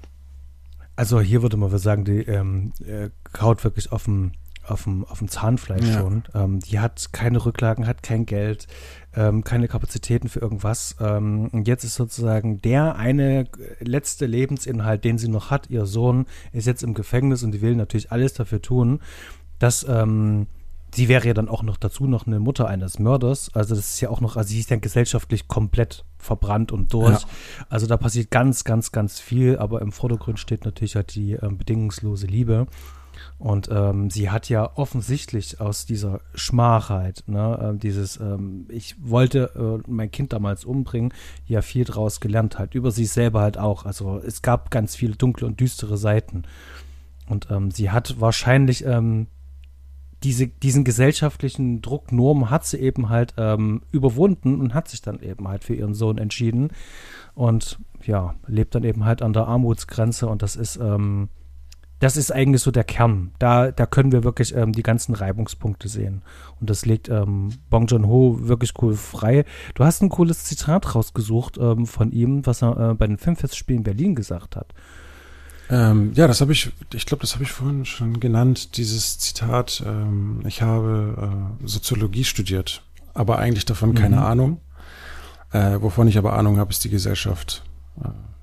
Also hier würde man sagen, die ähm, äh, kaut wirklich auf dem auf dem, auf dem Zahnfleisch ja. schon. Ähm, die hat keine Rücklagen, hat kein Geld, ähm, keine Kapazitäten für irgendwas. Ähm, und jetzt ist sozusagen der eine letzte Lebensinhalt, den sie noch hat, ihr Sohn, ist jetzt im Gefängnis und die will natürlich alles dafür tun, dass ähm, sie wäre ja dann auch noch dazu noch eine Mutter eines Mörders. Also das ist ja auch noch, also sie ist ja gesellschaftlich komplett verbrannt und durch. Ja. Also da passiert ganz, ganz, ganz viel, aber im Vordergrund steht natürlich halt die ähm, bedingungslose Liebe. Und ähm, sie hat ja offensichtlich aus dieser Schmachheit, ne, äh, dieses, ähm, ich wollte äh, mein Kind damals umbringen, ja viel draus gelernt halt, über sich selber halt auch. Also es gab ganz viele dunkle und düstere Seiten. Und ähm, sie hat wahrscheinlich ähm, diese, diesen gesellschaftlichen Druck, Normen hat sie eben halt ähm, überwunden und hat sich dann eben halt für ihren Sohn entschieden. Und ja, lebt dann eben halt an der Armutsgrenze und das ist, ähm, das ist eigentlich so der Kern. Da, da können wir wirklich ähm, die ganzen Reibungspunkte sehen. Und das legt ähm, Bong Joon-ho wirklich cool frei. Du hast ein cooles Zitat rausgesucht ähm, von ihm, was er äh, bei den Filmfestspielen Berlin gesagt hat. Ähm, ja, das habe ich, ich glaube, das habe ich vorhin schon genannt, dieses Zitat. Ähm, ich habe äh, Soziologie studiert, aber eigentlich davon keine mhm. Ahnung. Äh, wovon ich aber Ahnung habe, ist die Gesellschaft. Äh,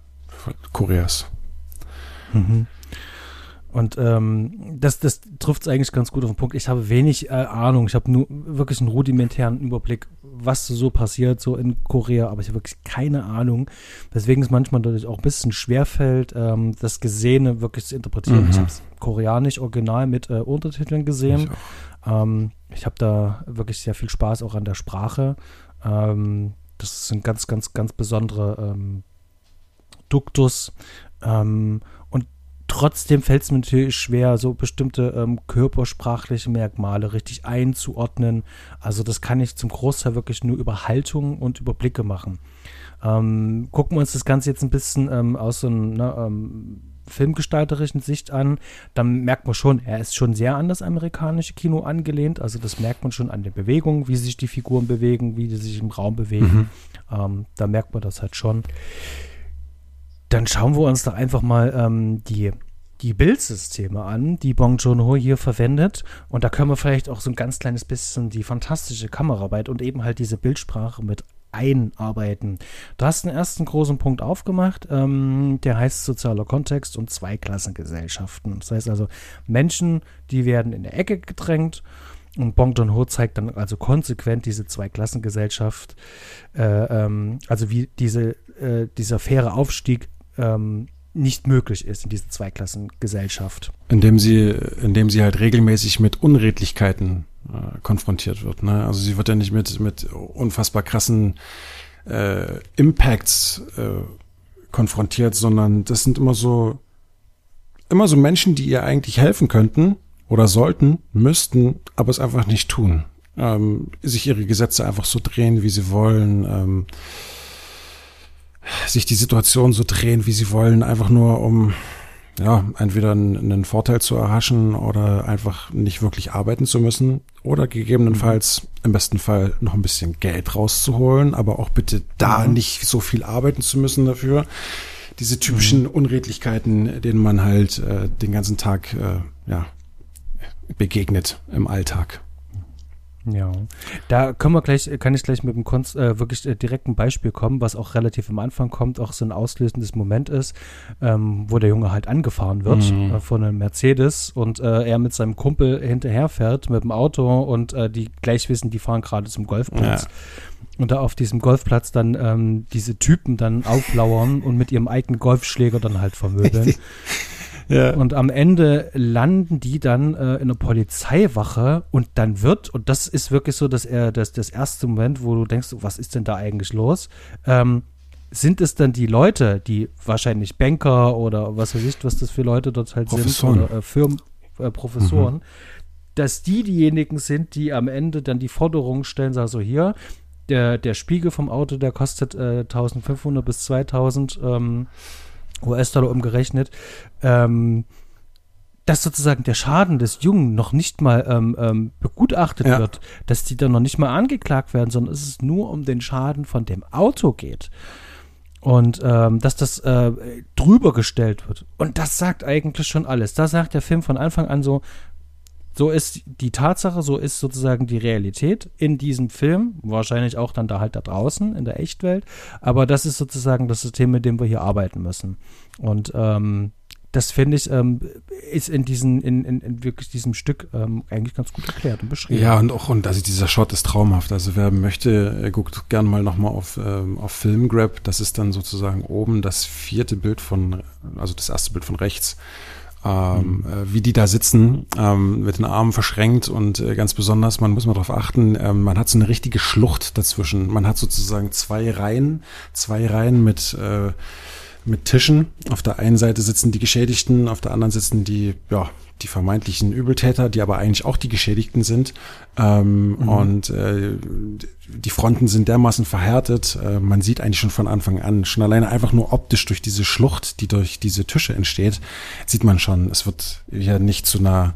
Koreas. Mhm. Und ähm, das, das trifft es eigentlich ganz gut auf den Punkt. Ich habe wenig äh, Ahnung. Ich habe nur wirklich einen rudimentären Überblick, was so passiert, so in Korea. Aber ich habe wirklich keine Ahnung. Deswegen es manchmal dadurch auch ein bisschen schwerfällt, ähm, das Gesehene wirklich zu interpretieren. Mhm. Ich habe es koreanisch original mit äh, Untertiteln gesehen. Ich, ähm, ich habe da wirklich sehr viel Spaß auch an der Sprache. Ähm, das sind ganz, ganz, ganz besondere ähm, Duktus. Ähm, und Trotzdem fällt es mir natürlich schwer, so bestimmte ähm, körpersprachliche Merkmale richtig einzuordnen. Also das kann ich zum Großteil wirklich nur über Haltung und über Blicke machen. Ähm, gucken wir uns das Ganze jetzt ein bisschen ähm, aus so einer ne, ähm, filmgestalterischen Sicht an, dann merkt man schon, er ist schon sehr an das amerikanische Kino angelehnt. Also das merkt man schon an den Bewegungen, wie sich die Figuren bewegen, wie die sich im Raum bewegen. Mhm. Ähm, da merkt man das halt schon. Dann schauen wir uns doch einfach mal ähm, die, die Bildsysteme an, die Bong Joon-ho hier verwendet. Und da können wir vielleicht auch so ein ganz kleines bisschen die fantastische Kameraarbeit und eben halt diese Bildsprache mit einarbeiten. Du hast einen ersten großen Punkt aufgemacht, ähm, der heißt sozialer Kontext und Zweiklassengesellschaften. Das heißt also, Menschen, die werden in der Ecke gedrängt. Und Bong Joon-ho zeigt dann also konsequent diese Zweiklassengesellschaft, äh, ähm, also wie diese, äh, dieser faire Aufstieg ähm, nicht möglich ist in dieser Zweiklassengesellschaft. Indem sie, indem sie halt regelmäßig mit Unredlichkeiten äh, konfrontiert wird. Ne? Also sie wird ja nicht mit, mit unfassbar krassen äh, Impacts äh, konfrontiert, sondern das sind immer so, immer so Menschen, die ihr eigentlich helfen könnten, oder sollten, müssten, aber es einfach nicht tun. Ähm, sich ihre Gesetze einfach so drehen, wie sie wollen, ähm, sich die Situation so drehen, wie sie wollen, einfach nur um ja entweder einen, einen Vorteil zu erhaschen oder einfach nicht wirklich arbeiten zu müssen oder gegebenenfalls mhm. im besten Fall noch ein bisschen Geld rauszuholen, aber auch bitte da mhm. nicht so viel arbeiten zu müssen dafür. Diese typischen mhm. Unredlichkeiten, denen man halt äh, den ganzen Tag äh, ja begegnet im Alltag. Ja, da können wir gleich, kann ich gleich mit einem Konst, äh, wirklich äh, direkten Beispiel kommen, was auch relativ am Anfang kommt, auch so ein auslösendes Moment ist, ähm, wo der Junge halt angefahren wird mhm. äh, von einem Mercedes und äh, er mit seinem Kumpel hinterherfährt mit dem Auto und äh, die gleich wissen, die fahren gerade zum Golfplatz. Ja. Und da auf diesem Golfplatz dann ähm, diese Typen dann auflauern und mit ihrem eigenen Golfschläger dann halt vermöbeln. Ja. Und am Ende landen die dann äh, in der Polizeiwache und dann wird, und das ist wirklich so, dass er das, das erste Moment, wo du denkst, was ist denn da eigentlich los? Ähm, sind es dann die Leute, die wahrscheinlich Banker oder was weiß ich, was das für Leute dort halt sind, oder äh, Firmen, äh, Professoren, mhm. dass die diejenigen sind, die am Ende dann die Forderungen stellen, sagen so, hier, der, der Spiegel vom Auto, der kostet äh, eintausendfünfhundert bis zweitausend ähm, U S-Dollar umgerechnet, ähm, dass sozusagen der Schaden des Jungen noch nicht mal ähm, ähm, begutachtet ja. wird, dass die dann noch nicht mal angeklagt werden, sondern es ist nur um den Schaden von dem Auto geht. Und ähm, dass das äh, drüber gestellt wird. Und das sagt eigentlich schon alles. Da sagt der Film von Anfang an so, so ist die Tatsache, so ist sozusagen die Realität in diesem Film, wahrscheinlich auch dann da halt da draußen in der Echtwelt, aber das ist sozusagen das System, mit dem wir hier arbeiten müssen. Und ähm, das finde ich, ähm, ist in diesen, in, in, in wirklich diesem Stück ähm, eigentlich ganz gut erklärt und beschrieben. Ja, und auch, und also dieser Shot ist traumhaft. Also wer möchte, guckt gern mal nochmal auf, ähm, auf Filmgrab. Das ist dann sozusagen oben das vierte Bild von, also das erste Bild von rechts. Ähm, mhm. wie die da sitzen, ähm, mit den Armen verschränkt und äh, ganz besonders, man muss mal drauf achten, ähm, man hat so eine richtige Schlucht dazwischen. Man hat sozusagen zwei Reihen, zwei Reihen mit, äh, mit Tischen. Auf der einen Seite sitzen die Geschädigten, auf der anderen sitzen die, ja, die vermeintlichen Übeltäter, die aber eigentlich auch die Geschädigten sind. Ähm, mhm. Und äh, die Fronten sind dermaßen verhärtet, äh, man sieht eigentlich schon von Anfang an, schon alleine einfach nur optisch durch diese Schlucht, die durch diese Tische entsteht, sieht man schon, es wird ja nicht zu einer,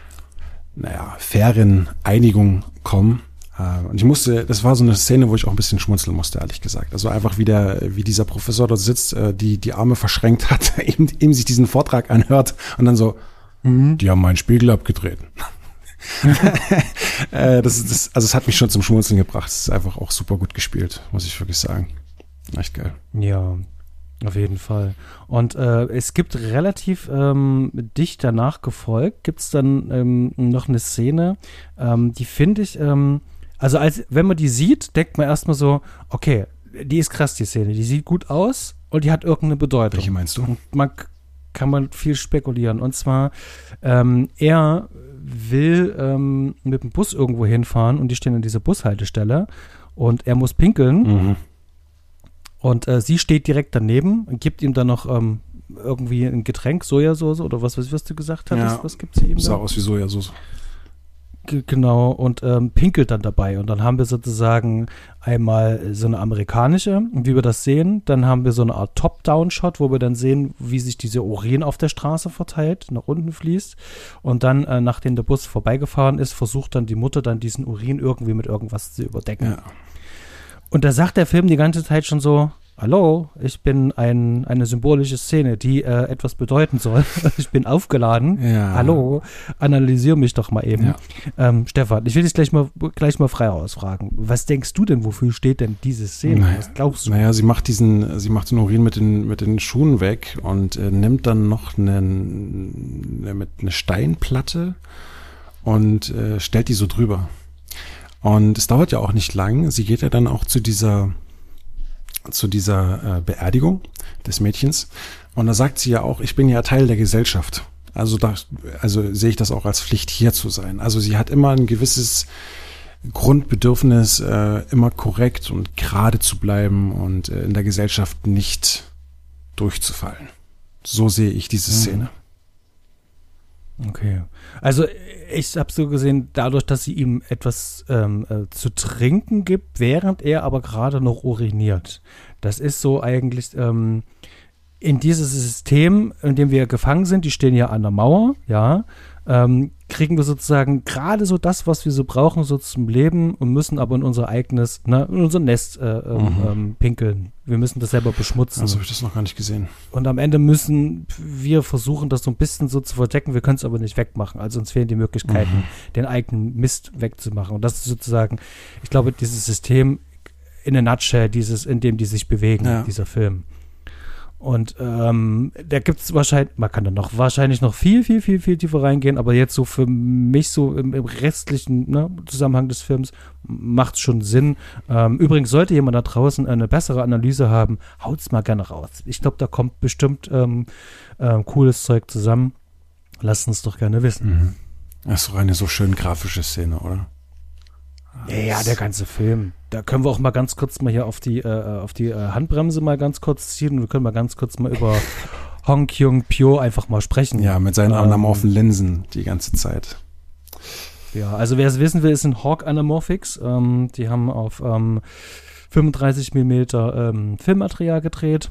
naja, fairen Einigung kommen. Äh, und ich musste, das war so eine Szene, wo ich auch ein bisschen schmunzeln musste, ehrlich gesagt. Also einfach wie der, wie dieser Professor dort sitzt, äh, die die Arme verschränkt hat, eben, eben sich diesen Vortrag anhört und dann so, die haben meinen Spiegel abgedreht. äh, das, das, also es hat mich schon zum Schmunzeln gebracht. Es ist einfach auch super gut gespielt, muss ich wirklich sagen. Echt geil. Ja, Auf jeden Fall. Und äh, es gibt relativ ähm, dicht danach gefolgt, gibt es dann ähm, noch eine Szene, ähm, die finde ich, ähm, also als wenn man die sieht, denkt man erstmal so, okay, die ist krass, die Szene, die sieht gut aus und die hat irgendeine Bedeutung. Welche meinst du? Und man kann man viel spekulieren. Und zwar, ähm, er will ähm, mit dem Bus irgendwo hinfahren und die stehen an dieser Bushaltestelle und er muss pinkeln. Mhm. Und äh, sie steht direkt daneben und gibt ihm dann noch ähm, irgendwie ein Getränk, Sojasauce oder was, was, was du gesagt hattest. Ja, was gibt sie ihm sah da? aus wie Sojasauce. G- Genau, und ähm, pinkelt dann dabei. Und dann haben wir sozusagen einmal so eine amerikanische, wie wir das sehen. Dann haben wir so eine Art Top-Down-Shot, wo wir dann sehen, wie sich diese Urin auf der Straße verteilt, nach unten fließt. Und dann, äh, nachdem der Bus vorbeigefahren ist, versucht dann die Mutter dann diesen Urin irgendwie mit irgendwas zu überdecken. Ja. Und da sagt der Film die ganze Zeit schon so, hallo, ich bin ein, eine symbolische Szene, die äh, etwas bedeuten soll. Ich bin aufgeladen. Ja. Hallo, analysier mich doch mal eben. Ja. Ähm, Stefan, ich will dich gleich mal, gleich mal frei ausfragen. Was denkst du denn, wofür steht denn diese Szene? Naja, Was glaubst du? Naja, sie macht diesen, sie macht den Urin mit den, mit den Schuhen weg und äh, nimmt dann noch einen, eine, mit eine Steinplatte und äh, stellt die so drüber. Und es dauert ja auch nicht lang. Sie geht ja dann auch zu dieser, zu dieser äh, Beerdigung des Mädchens. Und da sagt sie ja auch, ich bin ja Teil der Gesellschaft. Also da, also sehe ich das auch als Pflicht, hier zu sein. Also sie hat immer ein gewisses Grundbedürfnis, äh, immer korrekt und gerade zu bleiben und äh, in der Gesellschaft nicht durchzufallen. So sehe ich diese Szene. Okay. Also ich habe so gesehen, dadurch, dass sie ihm etwas ähm, äh, zu trinken gibt, während er aber gerade noch uriniert. Das ist so eigentlich ähm, in dieses System, in dem wir gefangen sind, die stehen ja an der Mauer, ja, ähm, kriegen wir sozusagen gerade so das, was wir so brauchen, so zum Leben und müssen aber in unser eigenes, ne, in unser Nest äh, ähm, Mhm. ähm, pinkeln. Wir müssen das selber beschmutzen. Also habe ich das noch gar nicht gesehen. Und am Ende müssen wir versuchen, das so ein bisschen so zu verdecken. Wir können es aber nicht wegmachen. Also uns fehlen die Möglichkeiten, Mhm. den eigenen Mist wegzumachen. Und das ist sozusagen, ich glaube, dieses System in a nutshell, dieses, in dem die sich bewegen, Ja. dieser Film. Und ähm, da gibt es wahrscheinlich, man kann da noch wahrscheinlich noch viel, viel, viel, viel tiefer reingehen, aber jetzt so für mich so im, im restlichen ne, Zusammenhang des Films macht es schon Sinn. Ähm, übrigens, sollte jemand da draußen eine bessere Analyse haben, haut's mal gerne raus. Ich glaube, da kommt bestimmt ähm, ähm, cooles Zeug zusammen. Lasst uns doch gerne wissen. Mhm. Das ist doch eine so schön grafische Szene, oder? Ja, ja, der ganze Film. Da können wir auch mal ganz kurz mal hier auf die, äh, auf die äh, Handbremse mal ganz kurz ziehen und wir können mal ganz kurz mal über Hong Kyung-pyo einfach mal sprechen. Ja, mit seinen Ähm, anamorphen Linsen die ganze Zeit. Ja, also wer es wissen will, ist ein Hawk Anamorphics. Ähm, die haben auf ähm, fünfunddreißig Millimeter ähm, Filmmaterial gedreht.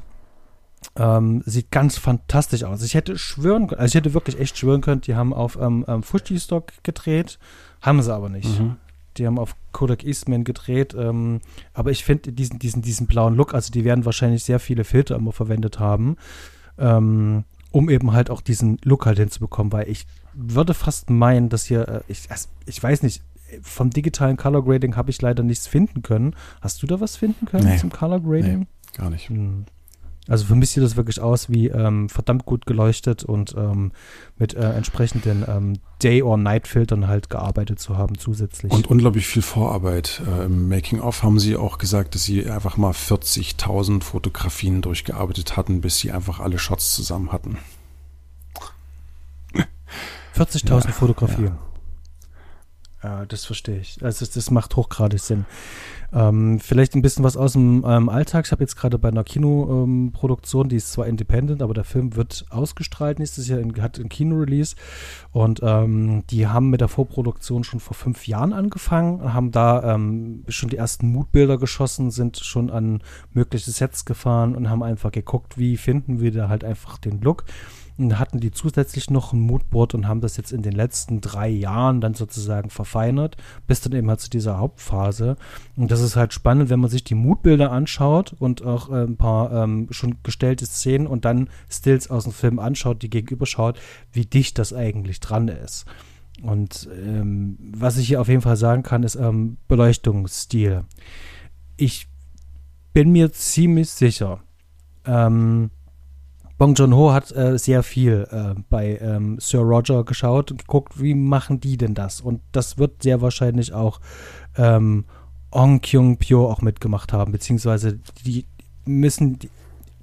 Ähm, sieht ganz fantastisch aus. Ich hätte schwören können, also ich hätte wirklich echt schwören können, die haben auf ähm, ähm, Fuji-Stock gedreht, haben sie aber nicht. Mhm. Die haben auf Kodak Eastman gedreht, ähm, aber ich finde diesen, diesen, diesen blauen Look, also die werden wahrscheinlich sehr viele Filter immer verwendet haben, ähm, um eben halt auch diesen Look halt hinzubekommen, weil ich würde fast meinen, dass hier, äh, ich, also ich weiß nicht, vom digitalen Color Grading habe ich leider nichts finden können. Hast du da was finden können Nee. zum Color Grading? Nee, gar nicht. Hm. Also für mich sieht das wirklich aus wie ähm, verdammt gut geleuchtet und ähm, mit äh, entsprechenden ähm, Day- or Night-Filtern halt gearbeitet zu haben zusätzlich. Und unglaublich viel Vorarbeit. Äh, Im Making-of haben sie auch gesagt, dass sie einfach mal vierzigtausend Fotografien durchgearbeitet hatten, bis sie einfach alle Shots zusammen hatten. vierzigtausend Ja, Fotografien. Ja, das verstehe ich. Also das, das macht hochgradig Sinn. Ähm, vielleicht ein bisschen was aus dem ähm, Alltag. Ich habe jetzt gerade bei einer Kinoproduktion, ähm, die ist zwar independent, aber der Film wird ausgestrahlt nächstes Jahr, in, hat ein Kino-Release und ähm, die haben mit der Vorproduktion schon vor fünf Jahren angefangen, haben da ähm, schon die ersten Moodbilder geschossen, sind schon an mögliche Sets gefahren und haben einfach geguckt, wie finden wir da halt einfach den Look. Und hatten die zusätzlich noch ein Moodboard und haben das jetzt in den letzten drei Jahren dann sozusagen verfeinert, bis dann eben halt zu dieser Hauptphase. Und das ist halt spannend, wenn man sich die Moodbilder anschaut und auch äh, ein paar ähm, schon gestellte Szenen und dann Stills aus dem Film anschaut, die gegenüberschaut, wie dicht das eigentlich dran ist. Und ähm, was ich hier auf jeden Fall sagen kann, ist ähm, Beleuchtungsstil. Ich bin mir ziemlich sicher, Ähm, Bong Joon-ho hat äh, sehr viel äh, bei ähm, Sir Roger geschaut und geguckt, wie machen die denn das? Und das wird sehr wahrscheinlich auch ähm, Hong Kyung-pyo auch mitgemacht haben, beziehungsweise die müssen, die,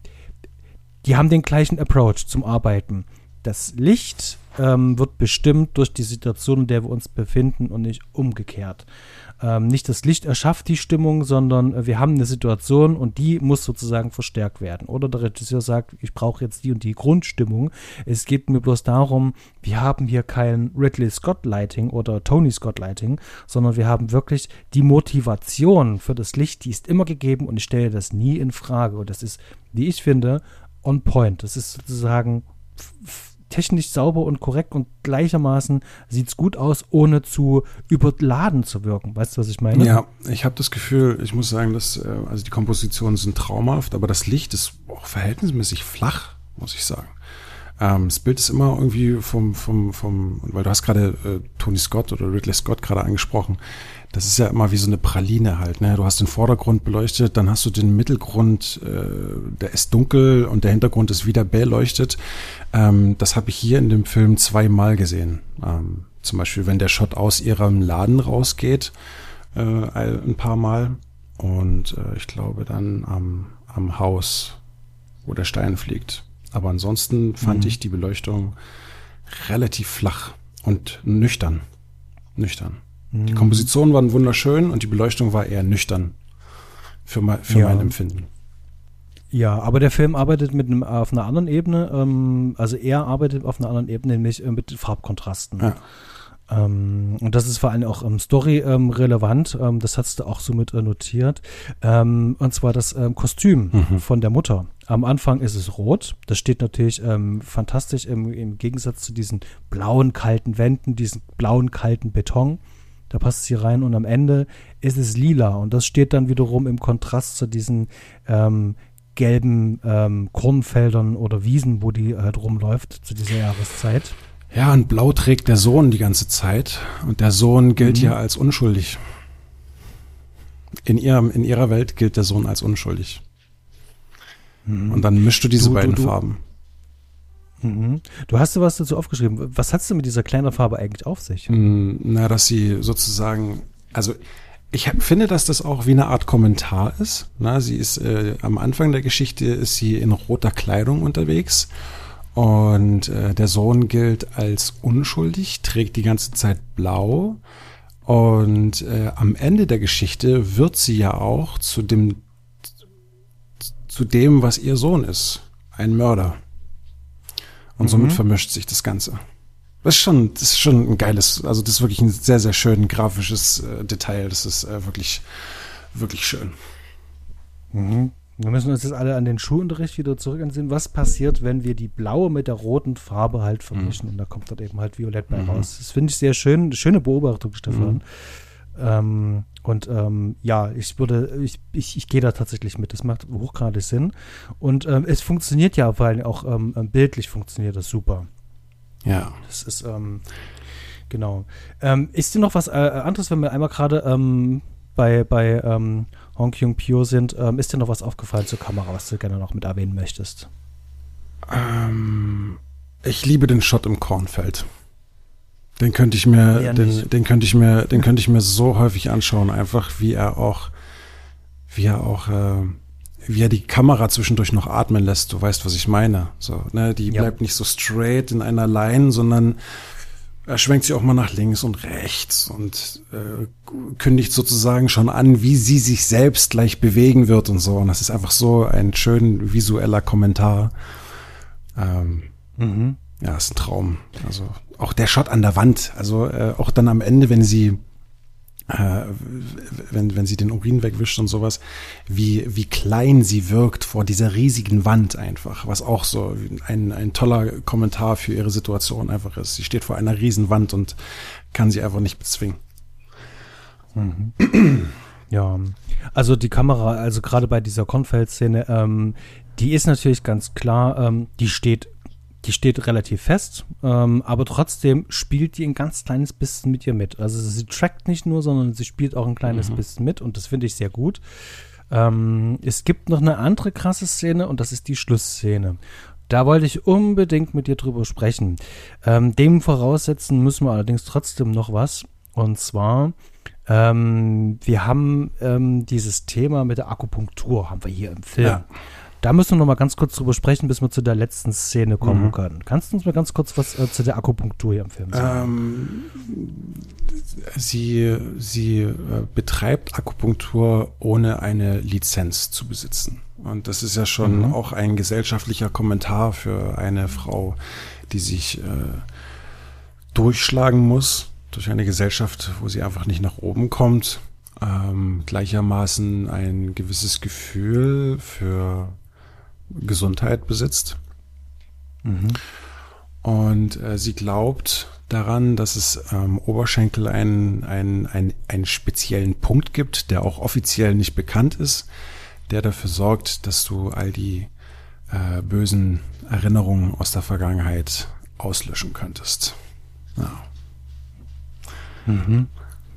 die haben den gleichen Approach zum Arbeiten. Das Licht ähm, wird bestimmt durch die Situation, in der wir uns befinden und nicht umgekehrt. Ähm, nicht das Licht erschafft die Stimmung, sondern äh, wir haben eine Situation und die muss sozusagen verstärkt werden. Oder der Regisseur sagt, ich brauche jetzt die und die Grundstimmung. Es geht mir bloß darum, wir haben hier kein Ridley Scott Lighting oder Tony Scott Lighting, sondern wir haben wirklich die Motivation für das Licht, die ist immer gegeben und ich stelle das nie in Frage. Und das ist, wie ich finde, on point. Das ist sozusagen f- f- technisch sauber und korrekt und gleichermaßen sieht es gut aus, ohne zu überladen zu wirken. Weißt du, was ich meine? Ja, ich habe das Gefühl, ich muss sagen, dass äh, also die Kompositionen sind traumhaft, aber das Licht ist auch verhältnismäßig flach, muss ich sagen. Ähm, das Bild ist immer irgendwie vom, vom, vom, weil du hast gerade äh, Tony Scott oder Ridley Scott gerade angesprochen, das ist ja immer wie so eine Praline halt, ne? Du hast den Vordergrund beleuchtet, dann hast du den Mittelgrund, äh, der ist dunkel und der Hintergrund ist wieder beleuchtet. Ähm, das habe ich hier in dem Film zweimal gesehen. Ähm, zum Beispiel, wenn der Shot aus ihrem Laden rausgeht, äh, ein paar Mal. Und äh, ich glaube dann am, am Haus, wo der Stein fliegt. Aber ansonsten fand mhm. ich die Beleuchtung relativ flach und nüchtern. Nüchtern. Die Kompositionen waren wunderschön und die Beleuchtung war eher nüchtern für mein, für ja. mein Empfinden. Ja, aber der Film arbeitet mit einem, auf einer anderen Ebene, ähm, also er arbeitet auf einer anderen Ebene, nämlich äh, mit Farbkontrasten. Ja. Ähm, und das ist vor allem auch ähm, Story ähm, relevant, ähm, das hast du auch so mit äh, notiert. Ähm, und zwar das ähm, Kostüm mhm. von der Mutter. Am Anfang ist es rot, das steht natürlich ähm, fantastisch im, im Gegensatz zu diesen blauen, kalten Wänden, diesen blauen, kalten Beton. Da passt sie rein und am Ende ist es lila und das steht dann wiederum im Kontrast zu diesen ähm, gelben ähm, Kornfeldern oder Wiesen, wo die halt rumläuft zu dieser Jahreszeit. Ja, und blau trägt der Sohn die ganze Zeit und der Sohn gilt mhm. ja als unschuldig. In ihrem, in ihrer Welt gilt der Sohn als unschuldig. Mhm. Und dann mischst du diese du, beiden du, du. Farben. Mhm. Du hast dir was dazu aufgeschrieben. Was hast du mit dieser kleinen Farbe eigentlich auf sich? Na, dass sie sozusagen, also ich finde, dass das auch wie eine Art Kommentar ist. Na, sie ist äh, am Anfang der Geschichte ist sie in roter Kleidung unterwegs und äh, der Sohn gilt als unschuldig, trägt die ganze Zeit blau und äh, am Ende der Geschichte wird sie ja auch zu dem zu dem, was ihr Sohn ist, ein Mörder. Und somit mhm. vermischt sich das Ganze. Das ist schon, das ist schon ein geiles, also das ist wirklich ein sehr, sehr schön grafisches äh, Detail. Das ist äh, wirklich, wirklich schön. Mhm. Wir müssen uns jetzt alle an den Schulunterricht wieder zurück ansehen. Was passiert, wenn wir die blaue mit der roten Farbe halt vermischen? Mhm. Und da kommt dort eben halt Violett bei mhm. raus. Das finde ich sehr schön. Eine schöne Beobachtung, Stefan. Mhm. Ähm, und ähm, ja, ich würde, ich, ich, ich gehe da tatsächlich mit. Das macht hochgradig Sinn. Und ähm, es funktioniert ja, weil auch ähm, bildlich funktioniert das super. Ja. Das ist, ähm, genau. Ähm, ist dir noch was äh, anderes, wenn wir einmal gerade ähm, bei, bei ähm, Hong Kyung-pyo sind, ähm, ist dir noch was aufgefallen zur Kamera, was du gerne noch mit erwähnen möchtest? Ähm, ich liebe den Shot im Kornfeld. Den könnte ich mir, ja, den, den könnte ich mir, den könnte ich mir so häufig anschauen, einfach wie er auch, wie er auch, äh, wie er die Kamera zwischendurch noch atmen lässt. Du weißt, was ich meine. So, ne, die ja. bleibt nicht so straight in einer Line, sondern er schwenkt sie auch mal nach links und rechts und äh, kündigt sozusagen schon an, wie sie sich selbst gleich bewegen wird und so. Und das ist einfach so ein schön visueller Kommentar. Ähm, mhm. Ja, ist ein Traum. Also auch der Shot an der Wand, also äh, auch dann am Ende, wenn sie äh, wenn wenn sie den Urin wegwischt und sowas, wie wie klein sie wirkt vor dieser riesigen Wand einfach, was auch so ein ein toller Kommentar für ihre Situation einfach ist. Sie steht vor einer riesen Wand und kann sie einfach nicht bezwingen. Mhm. Ja, also die Kamera, also gerade bei dieser Kornfeld-Szene, ähm, die ist natürlich ganz klar, ähm, die steht Die steht relativ fest, ähm, aber trotzdem spielt die ein ganz kleines bisschen mit ihr mit. Also sie trackt nicht nur, sondern sie spielt auch ein kleines mhm. bisschen mit und das finde ich sehr gut. Ähm, es gibt noch eine andere krasse Szene und das ist die Schlussszene. Da wollte ich unbedingt mit dir drüber sprechen. Ähm, dem voraussetzen müssen wir allerdings trotzdem noch was. Und zwar, ähm, wir haben ähm, dieses Thema mit der Akupunktur, haben wir hier im Film. Ja. Da müssen wir noch mal ganz kurz drüber sprechen, bis wir zu der letzten Szene kommen mhm. können. Kannst du uns mal ganz kurz was äh, zu der Akupunktur hier im Film sagen? Ähm, sie sie äh, betreibt Akupunktur, ohne eine Lizenz zu besitzen. Und das ist ja schon mhm. auch ein gesellschaftlicher Kommentar für eine Frau, die sich äh, durchschlagen muss durch eine Gesellschaft, wo sie einfach nicht nach oben kommt. Ähm, gleichermaßen ein gewisses Gefühl für Gesundheit besitzt. Mhm. Und äh, sie glaubt daran, dass es am ähm, Oberschenkel einen, einen, einen, einen speziellen Punkt gibt, der auch offiziell nicht bekannt ist, der dafür sorgt, dass du all die äh, bösen Erinnerungen aus der Vergangenheit auslöschen könntest. Ja. Mhm.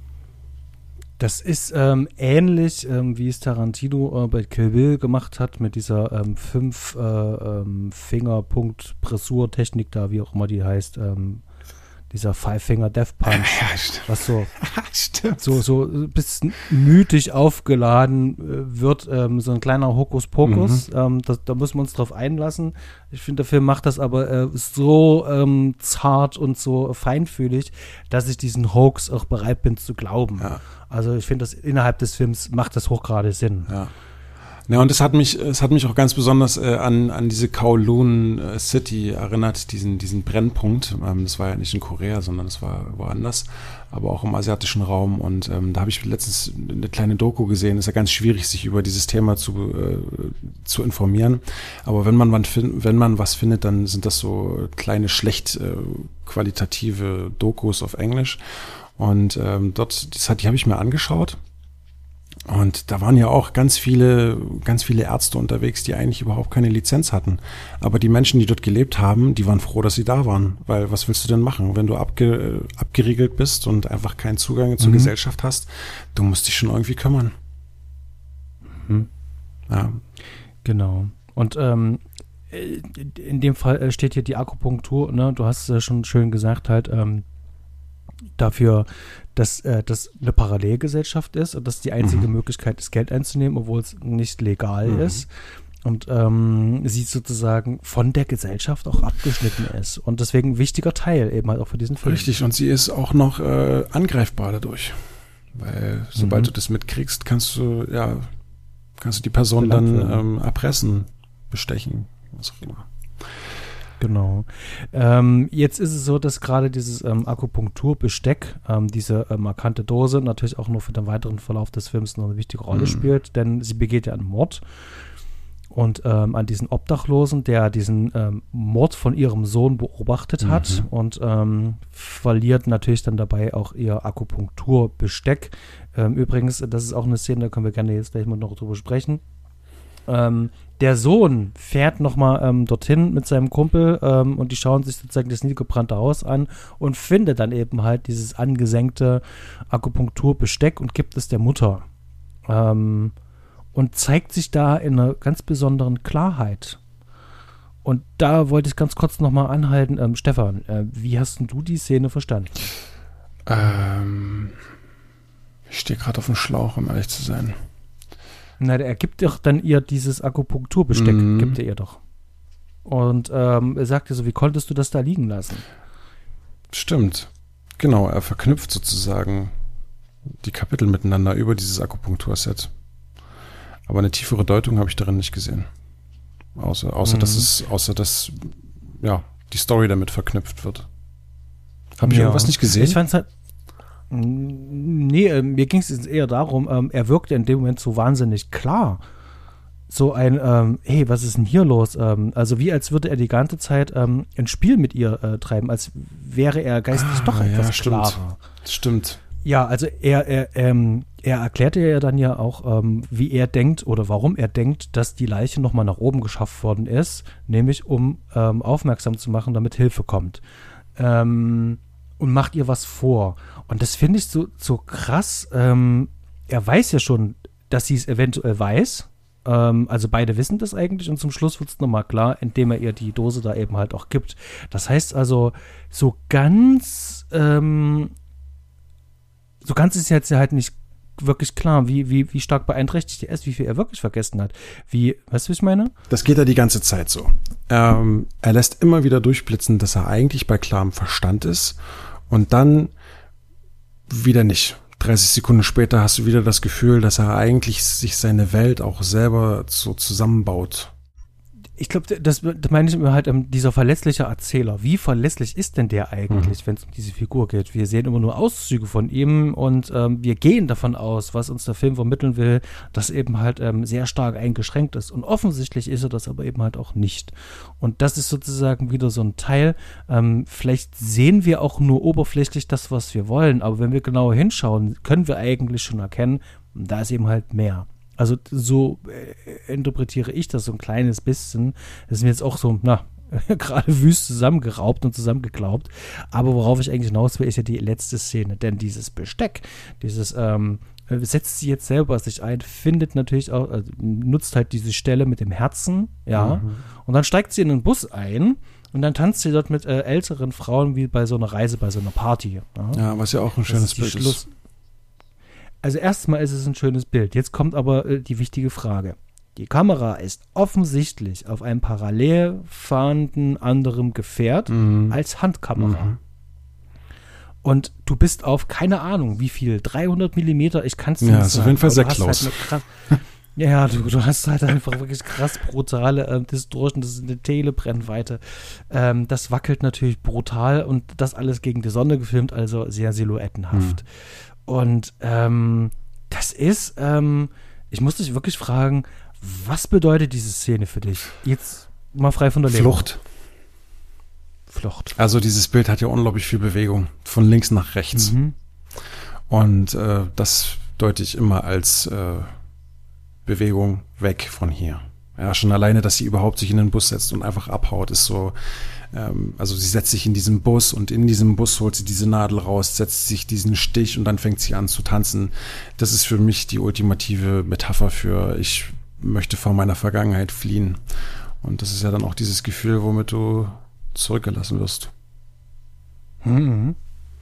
Das ist ähm, ähnlich, ähm, wie es Tarantino äh, bei Kill Bill gemacht hat, mit dieser ähm, fünf äh, ähm, Finger-Punkt-Pressur-Technik da, wie auch immer die heißt, ähm, dieser Five-Finger-Death-Punch, ja, stimmt. was so, stimmt. so, so ein bisschen mythisch aufgeladen äh, wird, ähm, so ein kleiner Hokuspokus, mhm. ähm, das, da müssen wir uns drauf einlassen. Ich finde, der Film macht das aber äh, so ähm, zart und so feinfühlig, dass ich diesen Hoax auch bereit bin zu glauben. Ja. Also ich finde, das innerhalb des Films macht das hochgradig Sinn. Ja. Ja, und es hat mich, es hat mich auch ganz besonders äh, an, an diese Kowloon äh, City erinnert, diesen, diesen Brennpunkt. Ähm, das war ja nicht in Korea, sondern das war woanders, aber auch im asiatischen Raum. Und ähm, da habe ich letztens eine kleine Doku gesehen. Es ist ja ganz schwierig, sich über dieses Thema zu, äh, zu informieren. Aber wenn man, wenn man was findet, dann sind das so kleine, schlecht äh, qualitative Dokus auf Englisch. Und ähm, dort, das hat, die habe ich mir angeschaut. Und da waren ja auch ganz viele, ganz viele Ärzte unterwegs, die eigentlich überhaupt keine Lizenz hatten. Aber die Menschen, die dort gelebt haben, die waren froh, dass sie da waren. Weil was willst du denn machen, wenn du abge, abgeriegelt bist und einfach keinen Zugang zur mhm. Gesellschaft hast? Du musst dich schon irgendwie kümmern. Mhm. Ja. Genau. Und ähm, in dem Fall steht hier die Akupunktur, ne? Du hast es ja schon schön gesagt, halt, ähm, dafür, dass äh, das eine Parallelgesellschaft ist und dass die einzige mhm. Möglichkeit ist, Geld einzunehmen, obwohl es nicht legal mhm. ist. Und ähm, sie sozusagen von der Gesellschaft auch abgeschnitten ist. Und deswegen ein wichtiger Teil eben halt auch für diesen Film. Richtig, und sie ist auch noch äh, angreifbar dadurch. Weil sobald mhm. du das mitkriegst, kannst du, ja, kannst du die Person dann ähm, erpressen, bestechen, was auch immer. Genau. Ähm, jetzt ist es so, dass gerade dieses ähm, Akupunkturbesteck, ähm, diese äh, markante Dose, natürlich auch nur für den weiteren Verlauf des Films noch eine wichtige Rolle mhm. spielt, denn sie begeht ja einen Mord und ähm, an diesen Obdachlosen, der diesen ähm, Mord von ihrem Sohn beobachtet hat mhm. und ähm, verliert natürlich dann dabei auch ihr Akupunkturbesteck. Ähm, übrigens, das ist auch eine Szene, da können wir gerne jetzt gleich mal noch drüber sprechen. Ähm, der Sohn fährt nochmal ähm, dorthin mit seinem Kumpel ähm, und die schauen sich sozusagen das niedergebrannte Haus an und findet dann eben halt dieses angesenkte Akupunkturbesteck und gibt es der Mutter. Ähm, und zeigt sich da in einer ganz besonderen Klarheit. Und da wollte ich ganz kurz nochmal anhalten. Ähm, Stefan, äh, wie hast denn du die Szene verstanden? Ähm, ich stehe gerade auf dem Schlauch, um ehrlich zu sein. Na, er gibt doch dann ihr dieses Akupunkturbesteck, mm. gibt er ihr doch. Und ähm, er sagt ihr so, wie konntest du das da liegen lassen? Stimmt. Genau, er verknüpft sozusagen die Kapitel miteinander über dieses Akupunkturset. Aber eine tiefere Deutung habe ich darin nicht gesehen. Außer, außer mm. dass es, außer dass ja, die Story damit verknüpft wird. Habe ich ja. irgendwas nicht gesehen? Ich fand's halt Nee, äh, mir ging es eher darum, ähm, er wirkte in dem Moment so wahnsinnig klar. So ein, ähm, hey, was ist denn hier los? Ähm, also wie als würde er die ganze Zeit ähm, ein Spiel mit ihr äh, treiben, als wäre er geistig ah, doch etwas ja, stimmt. klarer. Stimmt. Ja, also er, er, ähm, er erklärte ja dann ja auch, ähm, wie er denkt oder warum er denkt, dass die Leiche nochmal nach oben geschafft worden ist, nämlich um ähm, aufmerksam zu machen, damit Hilfe kommt. Ähm, und macht ihr was vor. Und das finde ich so, so krass. Ähm, er weiß ja schon, dass sie es eventuell weiß. Ähm, also beide wissen das eigentlich und zum Schluss wird es nochmal klar, indem er ihr die Dose da eben halt auch gibt. Das heißt also, so ganz, ähm, so ganz ist jetzt ja halt nicht wirklich klar, wie, wie, wie stark beeinträchtigt er ist, wie viel er wirklich vergessen hat. Wie, weißt du, wie ich meine? Das geht ja die ganze Zeit so. Ähm, er lässt immer wieder durchblitzen, dass er eigentlich bei klarem Verstand ist und dann wieder nicht. dreißig Sekunden später hast du wieder das Gefühl, dass er eigentlich sich seine Welt auch selber so zusammenbaut. Ich glaube, das, das meine ich immer halt, ähm, dieser verletzliche Erzähler. Wie verlässlich ist denn der eigentlich, mhm. wenn es um diese Figur geht? Wir sehen immer nur Auszüge von ihm und ähm, wir gehen davon aus, was uns der Film vermitteln will, dass eben halt ähm, sehr stark eingeschränkt ist. Und offensichtlich ist er das aber eben halt auch nicht. Und das ist sozusagen wieder so ein Teil. Ähm, vielleicht sehen wir auch nur oberflächlich das, was wir wollen, aber wenn wir genauer hinschauen, können wir eigentlich schon erkennen, da ist eben halt mehr. Also so äh, interpretiere ich das so ein kleines bisschen. Das ist mir jetzt auch so, na, gerade wüst zusammengeraubt und zusammengeklaubt. Aber worauf ich eigentlich hinaus will, ist ja die letzte Szene. Denn dieses Besteck, dieses, ähm, setzt sie jetzt selber sich ein, findet natürlich auch, also nutzt halt diese Stelle mit dem Herzen, ja. Mhm. Und dann steigt sie in den Bus ein und dann tanzt sie dort mit äh, älteren Frauen wie bei so einer Reise, bei so einer Party. Ja, ja, was ja auch ein schönes Bild ist. Also erstmal ist es ein schönes Bild. Jetzt kommt aber äh, die wichtige Frage. Die Kamera ist offensichtlich auf einem parallel fahrenden anderen Gefährt mhm. als Handkamera. Mhm. Und du bist auf, keine Ahnung, wie viel, dreihundert Millimeter, ich kann es nicht sagen. Ja, ist auf jeden Fall sehr close. Halt ja, du, du hast halt einfach wirklich krass brutale äh, Distortion, das ist eine Telebrennweite. Ähm, das wackelt natürlich brutal und das alles gegen die Sonne gefilmt, also sehr silhouettenhaft. Mhm. Und ähm, das ist, ähm, ich muss dich wirklich fragen, was bedeutet diese Szene für dich? Jetzt mal frei von der Leber. Flucht. Flucht. Also dieses Bild hat ja unglaublich viel Bewegung, von links nach rechts. Mhm. Und äh, das deute ich immer als äh, Bewegung weg von hier. Ja, schon alleine, dass sie überhaupt sich in den Bus setzt und einfach abhaut, ist so, ähm, also sie setzt sich in diesen Bus und in diesem Bus holt sie diese Nadel raus, setzt sich diesen Stich und dann fängt sie an zu tanzen. Das ist für mich die ultimative Metapher für, ich möchte vor meiner Vergangenheit fliehen. Und das ist ja dann auch dieses Gefühl, womit du zurückgelassen wirst. Mhm.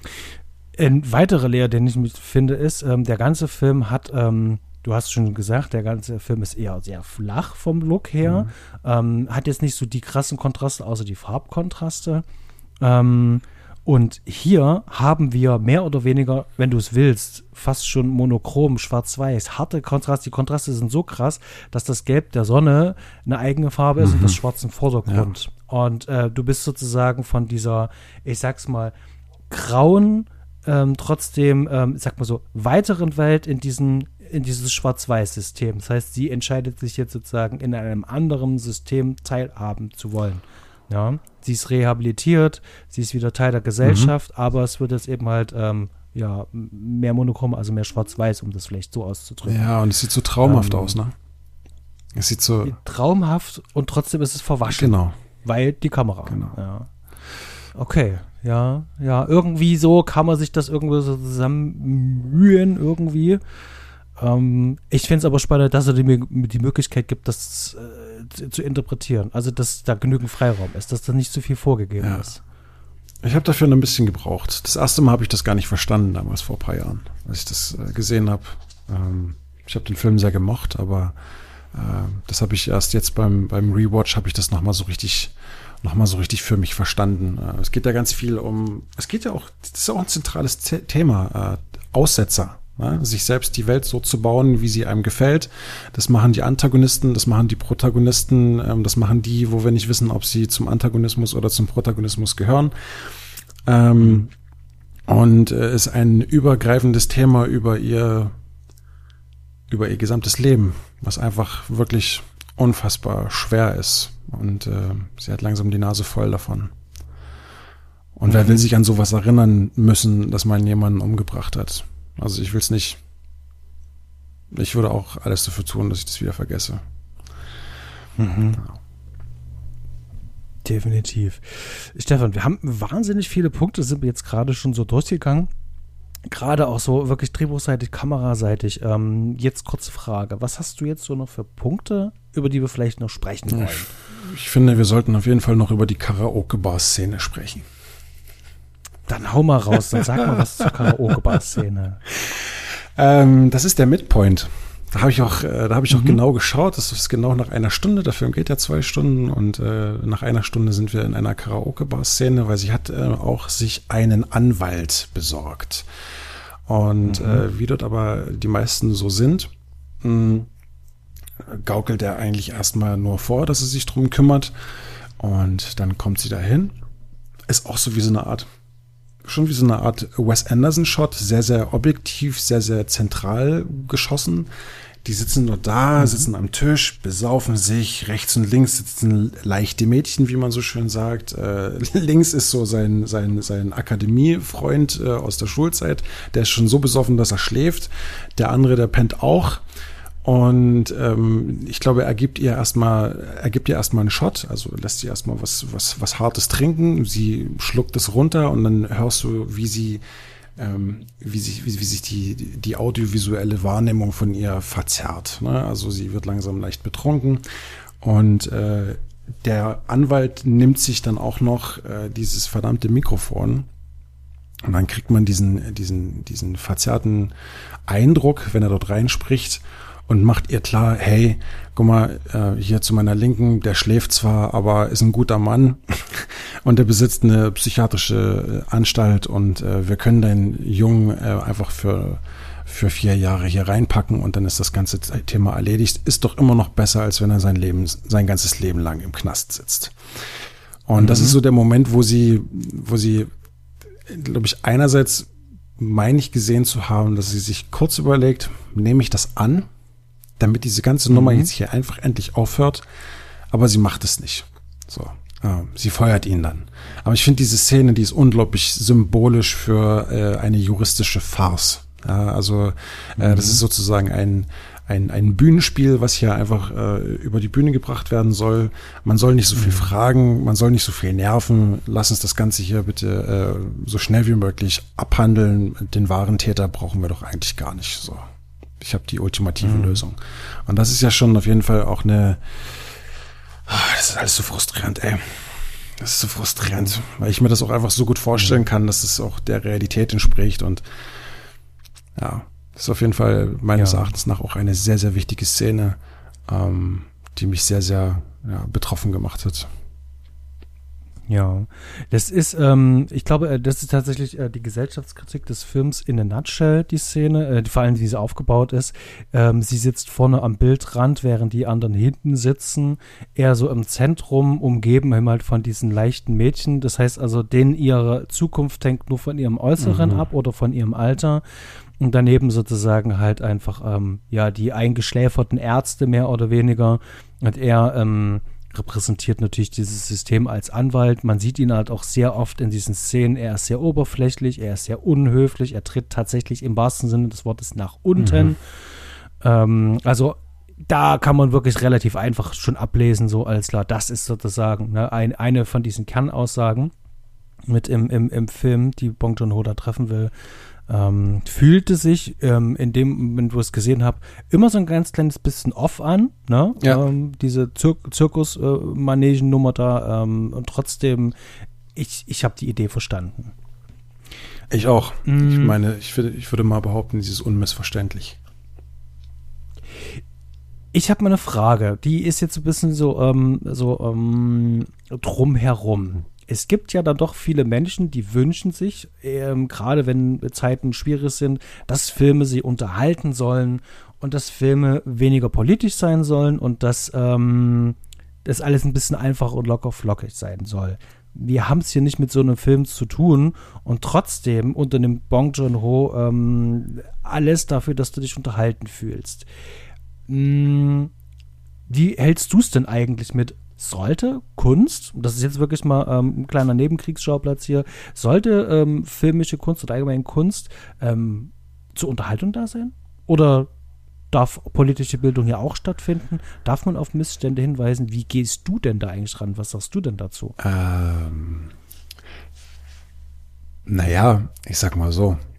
Ein weiterer Lehr, den ich finde, ist, ähm, der ganze Film hat, ähm, du hast schon gesagt, der ganze Film ist eher sehr flach vom Look her. Mhm. Ähm, hat jetzt nicht so die krassen Kontraste, außer die Farbkontraste. Ähm, und hier haben wir mehr oder weniger, wenn du es willst, fast schon monochrom, schwarz-weiß, harte Kontraste. Die Kontraste sind so krass, dass das Gelb der Sonne eine eigene Farbe ist mhm. und das Schwarz im Vordergrund. Ja. Und äh, du bist sozusagen von dieser, ich sag's mal, grauen, ähm, trotzdem, ähm, sag mal so, weiteren Welt in diesen in dieses Schwarz-Weiß-System. Das heißt, sie entscheidet sich jetzt sozusagen in einem anderen System teilhaben zu wollen. Ja, sie ist rehabilitiert, sie ist wieder Teil der Gesellschaft, mhm. aber es wird jetzt eben halt ähm, ja, mehr monochrom, also mehr Schwarz-Weiß, um das vielleicht so auszudrücken. Ja, und es sieht so traumhaft ähm, aus, ne? Es sieht so traumhaft und trotzdem ist es verwaschen. Genau. Weil die Kamera. Genau. Ja. Okay, ja, ja, irgendwie so kann man sich das irgendwo so zusammenmühen, irgendwie. Ähm, ich finde es aber spannend, dass er mir die, die Möglichkeit gibt, das äh, zu, zu interpretieren. Also, dass da genügend Freiraum ist, dass da nicht zu viel vorgegeben ja. ist. Ich habe dafür ein bisschen gebraucht. Das erste Mal habe ich das gar nicht verstanden, damals vor ein paar Jahren, als ich das äh, gesehen habe. Ähm, ich habe den Film sehr gemocht, aber äh, das habe ich erst jetzt beim, beim Rewatch, habe ich das nochmal so richtig nochmal so richtig für mich verstanden. Äh, es geht ja ganz viel um, es geht ja auch, das ist auch ein zentrales The- Thema, äh, Aussetzer. Ja, sich selbst die Welt so zu bauen, wie sie einem gefällt. Das machen die Antagonisten, das machen die Protagonisten, ähm, das machen die, wo wir nicht wissen, ob sie zum Antagonismus oder zum Protagonismus gehören. Ähm, und äh, ist ein übergreifendes Thema über ihr, über ihr gesamtes Leben, was einfach wirklich unfassbar schwer ist. Und äh, sie hat langsam die Nase voll davon. Und mhm. wer will sich an sowas erinnern müssen, dass man jemanden umgebracht hat? Also ich will es nicht. Ich würde auch alles dafür tun, dass ich das wieder vergesse. Mhm. Ja. Definitiv. Stefan, wir haben wahnsinnig viele Punkte, sind wir jetzt gerade schon so durchgegangen. gerade auch so wirklich drehbuchseitig, kameraseitig. Ähm, jetzt kurze Frage. Was hast du jetzt so noch für Punkte, über die wir vielleicht noch sprechen wollen? Ich finde, wir sollten auf jeden Fall noch über die Karaoke-Bar-Szene sprechen. Dann hau mal raus, dann sag mal was zur Karaoke-Bar-Szene. Ähm, das ist der Midpoint. Da habe ich auch, äh, da habe ich auch Mhm. genau geschaut. Das ist genau nach einer Stunde. Der Film geht ja zwei Stunden und äh, nach einer Stunde sind wir in einer Karaoke-Bar-Szene, weil sie hat äh, auch sich einen Anwalt besorgt. Und Mhm. äh, wie dort aber die meisten so sind, mh, gaukelt er eigentlich erstmal nur vor, dass er sich drum kümmert. Und dann kommt sie dahin. Ist auch so wie so eine Art, schon wie so eine Art Wes Anderson-Shot, sehr, sehr objektiv, sehr, sehr zentral geschossen. Die sitzen nur da, mhm. sitzen am Tisch, besaufen sich. Rechts und links sitzen leichte Mädchen, wie man so schön sagt. Äh, links ist so sein, sein, sein Akademiefreund äh, aus der Schulzeit. Der ist schon so besoffen, dass er schläft. Der andere, der pennt auch. Und ähm, ich glaube, er gibt ihr erstmal, er gibt ihr erstmal einen Shot, also lässt sie erstmal was, was, was Hartes trinken. Sie schluckt es runter und dann hörst du, wie sie, ähm, wie sich, wie, wie sich die, die audiovisuelle Wahrnehmung von ihr verzerrt. Ne? Also sie wird langsam leicht betrunken und äh, der Anwalt nimmt sich dann auch noch äh, dieses verdammte Mikrofon. Und dann kriegt man diesen, diesen, diesen verzerrten Eindruck, wenn er dort reinspricht. Und macht ihr klar, hey, guck mal, äh, hier zu meiner Linken, der schläft zwar, aber ist ein guter Mann und der besitzt eine psychiatrische Anstalt und äh, wir können deinen Jungen äh, einfach für, für vier Jahre hier reinpacken und dann ist das ganze Thema erledigt. Ist doch immer noch besser, als wenn er sein Leben, sein ganzes Leben lang im Knast sitzt. Und mhm. das ist so der Moment, wo sie, wo sie, glaube ich, einerseits meine ich gesehen zu haben, dass sie sich kurz überlegt, nehme ich das an, damit diese ganze Nummer mhm. jetzt hier einfach endlich aufhört. Aber sie macht es nicht. So, äh, sie feuert ihn dann. Aber ich finde diese Szene, die ist unglaublich symbolisch für äh, eine juristische Farce. Ja, also äh, mhm. das ist sozusagen ein, ein, ein Bühnenspiel, was hier einfach äh, über die Bühne gebracht werden soll. Man soll nicht so viel mhm. fragen, man soll nicht so viel nerven. Lass uns das Ganze hier bitte äh, so schnell wie möglich abhandeln. Den wahren Täter brauchen wir doch eigentlich gar nicht. So. Ich habe die ultimative mhm. Lösung. Und das ist ja schon auf jeden Fall auch eine, das ist alles so frustrierend, ey. Das ist so frustrierend, weil ich mir das auch einfach so gut vorstellen kann, dass es auch der Realität entspricht. Und ja, das ist auf jeden Fall meines ja. Erachtens nach auch eine sehr, sehr wichtige Szene, ähm, die mich sehr, sehr ja, betroffen gemacht hat. Ja, das ist, ähm, ich glaube, das ist tatsächlich äh, die Gesellschaftskritik des Films in a nutshell, die Szene, äh, vor allem, wie sie aufgebaut ist. Ähm, sie sitzt vorne am Bildrand, während die anderen hinten sitzen, eher so im Zentrum, umgeben halt von diesen leichten Mädchen. Das heißt also, denen ihre Zukunft hängt nur von ihrem Äußeren mhm. ab oder von ihrem Alter. Und daneben sozusagen halt einfach, ähm, ja, die eingeschläferten Ärzte mehr oder weniger. Und er, ähm, repräsentiert natürlich dieses System als Anwalt. Man sieht ihn halt auch sehr oft in diesen Szenen. Er ist sehr oberflächlich, er ist sehr unhöflich, er tritt tatsächlich im wahrsten Sinne des Wortes nach unten. Mhm. Ähm, also da kann man wirklich relativ einfach schon ablesen, so als klar, das ist sozusagen ne, ein, eine von diesen Kernaussagen mit im, im, im Film, die Bong Joon-ho da treffen will. Ähm, fühlte sich ähm, in dem Moment, wo ich es gesehen habe, immer so ein ganz kleines bisschen off an, ne? Ja. Ähm, diese Zir- Zirkus-Manegen-Nummer da ähm, und trotzdem, ich, ich habe die Idee verstanden. Ich auch. Mm. Ich meine, ich würde, ich würde mal behaupten, sie ist unmissverständlich. Ich habe mal eine Frage, die ist jetzt ein bisschen so, ähm, so ähm, drumherum. Es gibt ja dann doch viele Menschen, die wünschen sich, ähm, gerade wenn Zeiten schwierig sind, dass Filme sie unterhalten sollen und dass Filme weniger politisch sein sollen und dass ähm, das alles ein bisschen einfach und locker flockig sein soll. Wir haben es hier nicht mit so einem Film zu tun und trotzdem unternimmt Bong Joon-ho ähm, alles dafür, dass du dich unterhalten fühlst. Hm, wie hältst du es denn eigentlich mit sollte Kunst, das ist jetzt wirklich mal ähm, ein kleiner Nebenkriegsschauplatz hier, sollte ähm, filmische Kunst oder allgemein Kunst ähm, zur Unterhaltung da sein? Oder darf politische Bildung hier auch stattfinden? Darf man auf Missstände hinweisen? Wie gehst du denn da eigentlich ran? Was sagst du denn dazu? Ähm, naja, ich sag mal so,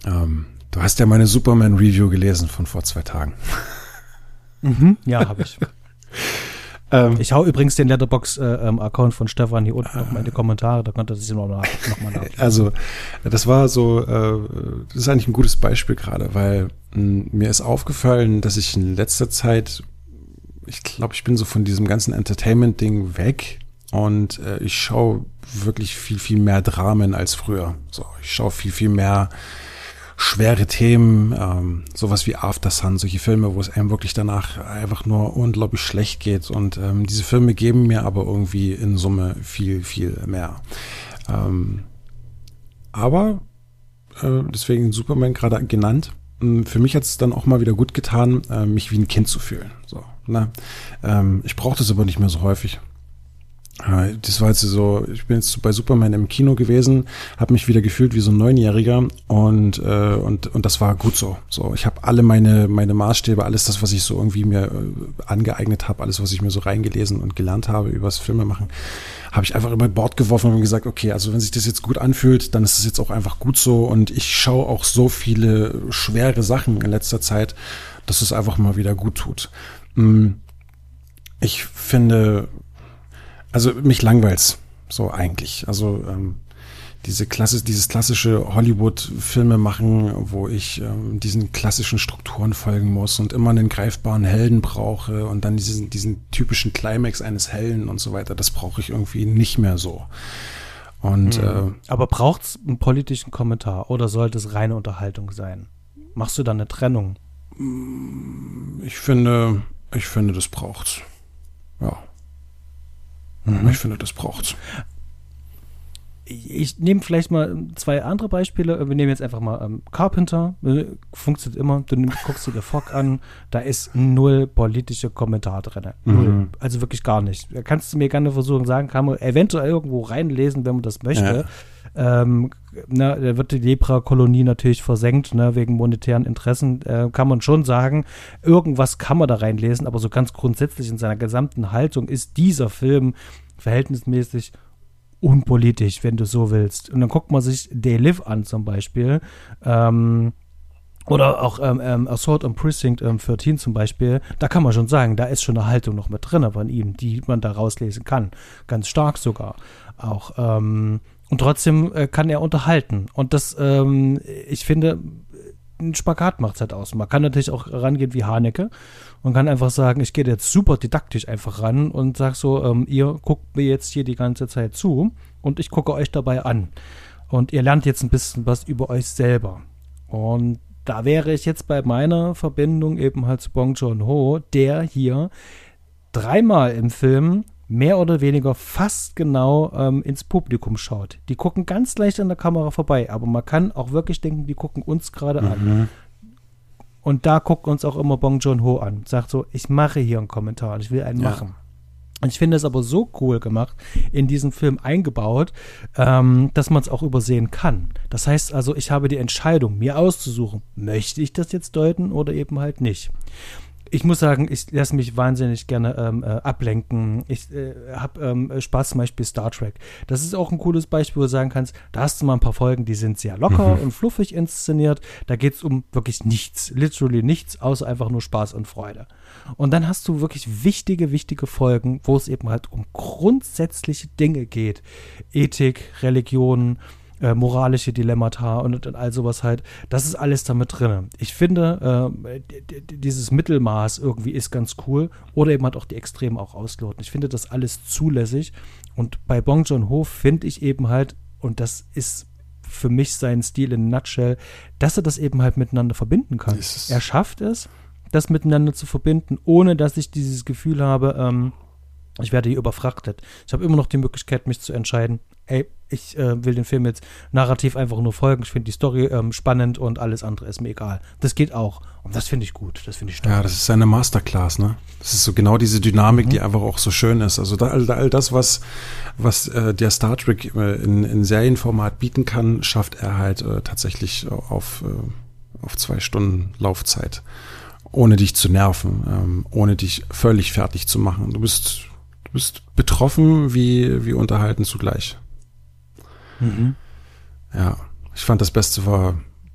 Ähm, du hast ja meine Superman-Review gelesen von vor zwei Tagen. Mhm, ja, habe ich. ähm, ich hau übrigens den Letterboxd-Account äh, von Stefan hier unten äh, noch mal in die Kommentare, da könnt ihr sich noch, nach, noch mal nachlesen. Also, das war so, äh, das ist eigentlich ein gutes Beispiel gerade, weil mh, mir ist aufgefallen, dass ich in letzter Zeit, ich glaube, ich bin so von diesem ganzen Entertainment-Ding weg und äh, ich schaue wirklich viel, viel mehr Dramen als früher. So, ich schaue viel, viel mehr schwere Themen, ähm, sowas wie After Sun, solche Filme, wo es einem wirklich danach einfach nur unglaublich schlecht geht. Und ähm, diese Filme geben mir aber irgendwie in Summe viel, viel mehr. Ähm, aber, äh, deswegen Superman gerade genannt, äh, für mich hat es dann auch mal wieder gut getan, äh, mich wie ein Kind zu fühlen. So, ne? ähm, ich brauche das aber nicht mehr so häufig. Das war jetzt so, ich bin jetzt bei Superman im Kino gewesen, habe mich wieder gefühlt wie so ein Neunjähriger und äh, und und das war gut so. So, ich habe alle meine meine Maßstäbe, alles das, was ich so irgendwie mir äh, angeeignet habe, alles, was ich mir so reingelesen und gelernt habe übers Filmemachen, habe ich einfach über Bord geworfen und gesagt, okay, also wenn sich das jetzt gut anfühlt, dann ist es jetzt auch einfach gut so und ich schaue auch so viele schwere Sachen in letzter Zeit, dass es einfach mal wieder gut tut. Ich finde, also mich langweilt's so eigentlich. Also ähm, diese Klasse, dieses klassische Hollywood-Filme machen, wo ich ähm, diesen klassischen Strukturen folgen muss und immer einen greifbaren Helden brauche und dann diesen, diesen typischen Climax eines Helden und so weiter, das brauche ich irgendwie nicht mehr so. Und mhm. äh, aber braucht's einen politischen Kommentar oder sollte es reine Unterhaltung sein? Machst du da eine Trennung? Ich finde, ich finde, das braucht's. Ja. Mhm. Ich finde, das braucht's. Ich, ich nehme vielleicht mal zwei andere Beispiele. Wir nehmen jetzt einfach mal ähm, Carpenter. Funktioniert immer. Du nimm, guckst dir The Fog an. Da ist null politische Kommentar drin. Null. Mhm. Also wirklich gar nicht. Da kannst du mir gerne versuchen, sagen, kann man eventuell irgendwo reinlesen, wenn man das möchte. Ja. Ähm, na, da wird die Lepra-Kolonie natürlich versenkt, ne, wegen monetären Interessen, äh, kann man schon sagen, irgendwas kann man da reinlesen, aber so ganz grundsätzlich in seiner gesamten Haltung ist dieser Film verhältnismäßig unpolitisch, wenn du so willst. Und dann guckt man sich They Live an zum Beispiel, ähm, oder auch ähm, ähm, Assault on Precinct ähm, dreizehn zum Beispiel, da kann man schon sagen, da ist schon eine Haltung noch mit drin von ihm, die man da rauslesen kann. Ganz stark sogar. Auch, ähm, und trotzdem äh, kann er unterhalten. Und das, ähm, ich finde, ein Spagat macht es halt aus. Man kann natürlich auch rangehen wie Haneke und kann einfach sagen, ich gehe jetzt super didaktisch einfach ran und sag so, ähm, ihr guckt mir jetzt hier die ganze Zeit zu und ich gucke euch dabei an. Und ihr lernt jetzt ein bisschen was über euch selber. Und da wäre ich jetzt bei meiner Verbindung eben halt zu Bong Joon-ho, der hier dreimal im Film mehr oder weniger fast genau ähm, ins Publikum schaut. Die gucken ganz leicht an der Kamera vorbei, aber man kann auch wirklich denken, die gucken uns gerade mhm. an. Und da guckt uns auch immer Bong Joon-ho an. Sagt so, ich mache hier einen Kommentar und ich will einen ja. machen. Und ich finde es aber so cool gemacht, in diesen Film eingebaut, ähm, dass man es auch übersehen kann. Das heißt also, ich habe die Entscheidung, mir auszusuchen, möchte ich das jetzt deuten oder eben halt nicht. Ich muss sagen, ich lasse mich wahnsinnig gerne ähm, äh, ablenken. Ich äh, habe ähm, Spaß, zum Beispiel Star Trek. Das ist auch ein cooles Beispiel, wo du sagen kannst, da hast du mal ein paar Folgen, die sind sehr locker mhm. und fluffig inszeniert. Da geht es um wirklich nichts, literally nichts, außer einfach nur Spaß und Freude. Und dann hast du wirklich wichtige, wichtige Folgen, wo es eben halt um grundsätzliche Dinge geht. Ethik, Religion, Äh, moralische Dilemmata und, und all sowas halt, das ist alles damit drin. Ich finde, äh, d- d- dieses Mittelmaß irgendwie ist ganz cool oder eben halt auch die Extreme auch ausloten. Ich finde das alles zulässig und bei Bong Joon-ho finde ich eben halt, und das ist für mich sein Stil in a nutshell, dass er das eben halt miteinander verbinden kann. Er schafft es, das miteinander zu verbinden, ohne dass ich dieses Gefühl habe, ähm, ich werde hier überfrachtet. Ich habe immer noch die Möglichkeit, mich zu entscheiden, ey, ich äh, will den Film jetzt narrativ einfach nur folgen. Ich finde die Story ähm, spannend und alles andere ist mir egal. Das geht auch. Und das finde ich gut. Das finde ich stark. Ja, das ist eine Masterclass, ne? Das ist so genau diese Dynamik, mhm. die einfach auch so schön ist. Also da, all, all das, was, was äh, der Star Trek äh, in, in Serienformat bieten kann, schafft er halt äh, tatsächlich auf, äh, auf zwei Stunden Laufzeit. Ohne dich zu nerven, ähm, ohne dich völlig fertig zu machen. Du bist, du bist betroffen wie, wie unterhalten zugleich. Mhm. Ja, ich fand das Beste war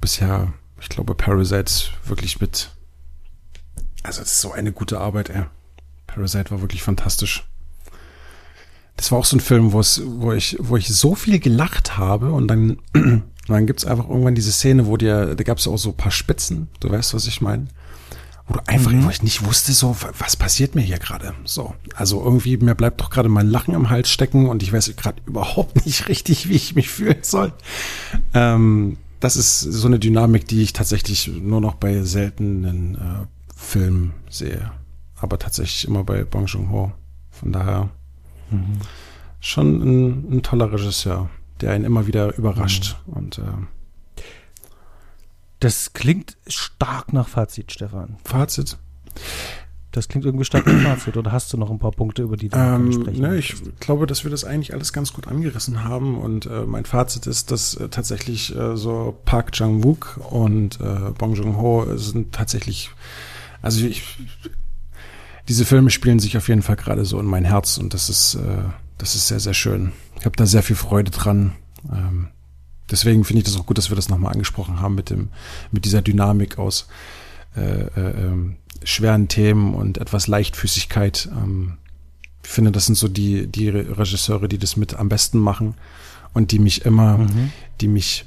bisher, ich glaube, Parasite wirklich mit, also das ist so eine gute Arbeit, ey. Parasite war wirklich fantastisch. Das war auch so ein Film, wo es, wo ich, wo ich so viel gelacht habe und dann, dann gibt's einfach irgendwann diese Szene, wo dir, da gab's auch so ein paar Spitzen, du weißt, was ich meine? Wo du einfach, mhm. wo ich nicht wusste, so, was passiert mir hier gerade? So, also irgendwie, mir bleibt doch gerade mein Lachen im Hals stecken und ich weiß gerade überhaupt nicht richtig, wie ich mich fühlen soll. Ähm, das ist so eine Dynamik, die ich tatsächlich nur noch bei seltenen äh, Filmen sehe. Aber tatsächlich immer bei Bong Joon-ho. Von daher mhm. schon ein, ein toller Regisseur, der einen immer wieder überrascht. Mhm. Und äh, das klingt stark nach Fazit, Stefan. Fazit? Das klingt irgendwie stark nach Fazit. Oder hast du noch ein paar Punkte, über die du ähm, sprechen ne, Ich glaube, dass wir das eigentlich alles ganz gut angerissen haben. Und äh, mein Fazit ist, dass äh, tatsächlich äh, so Park Chan-wook und äh, Bong Joon-ho sind tatsächlich, also ich, diese Filme spielen sich auf jeden Fall gerade so in mein Herz. Und das ist, äh, das ist sehr, sehr schön. Ich habe da sehr viel Freude dran. Ähm, Deswegen finde ich das auch gut, dass wir das nochmal angesprochen haben mit dem, mit dieser Dynamik aus äh, äh, schweren Themen und etwas Leichtfüßigkeit. Ähm, ich finde, das sind so die, die Regisseure, die das mit am besten machen und die mich immer, mhm. die mich,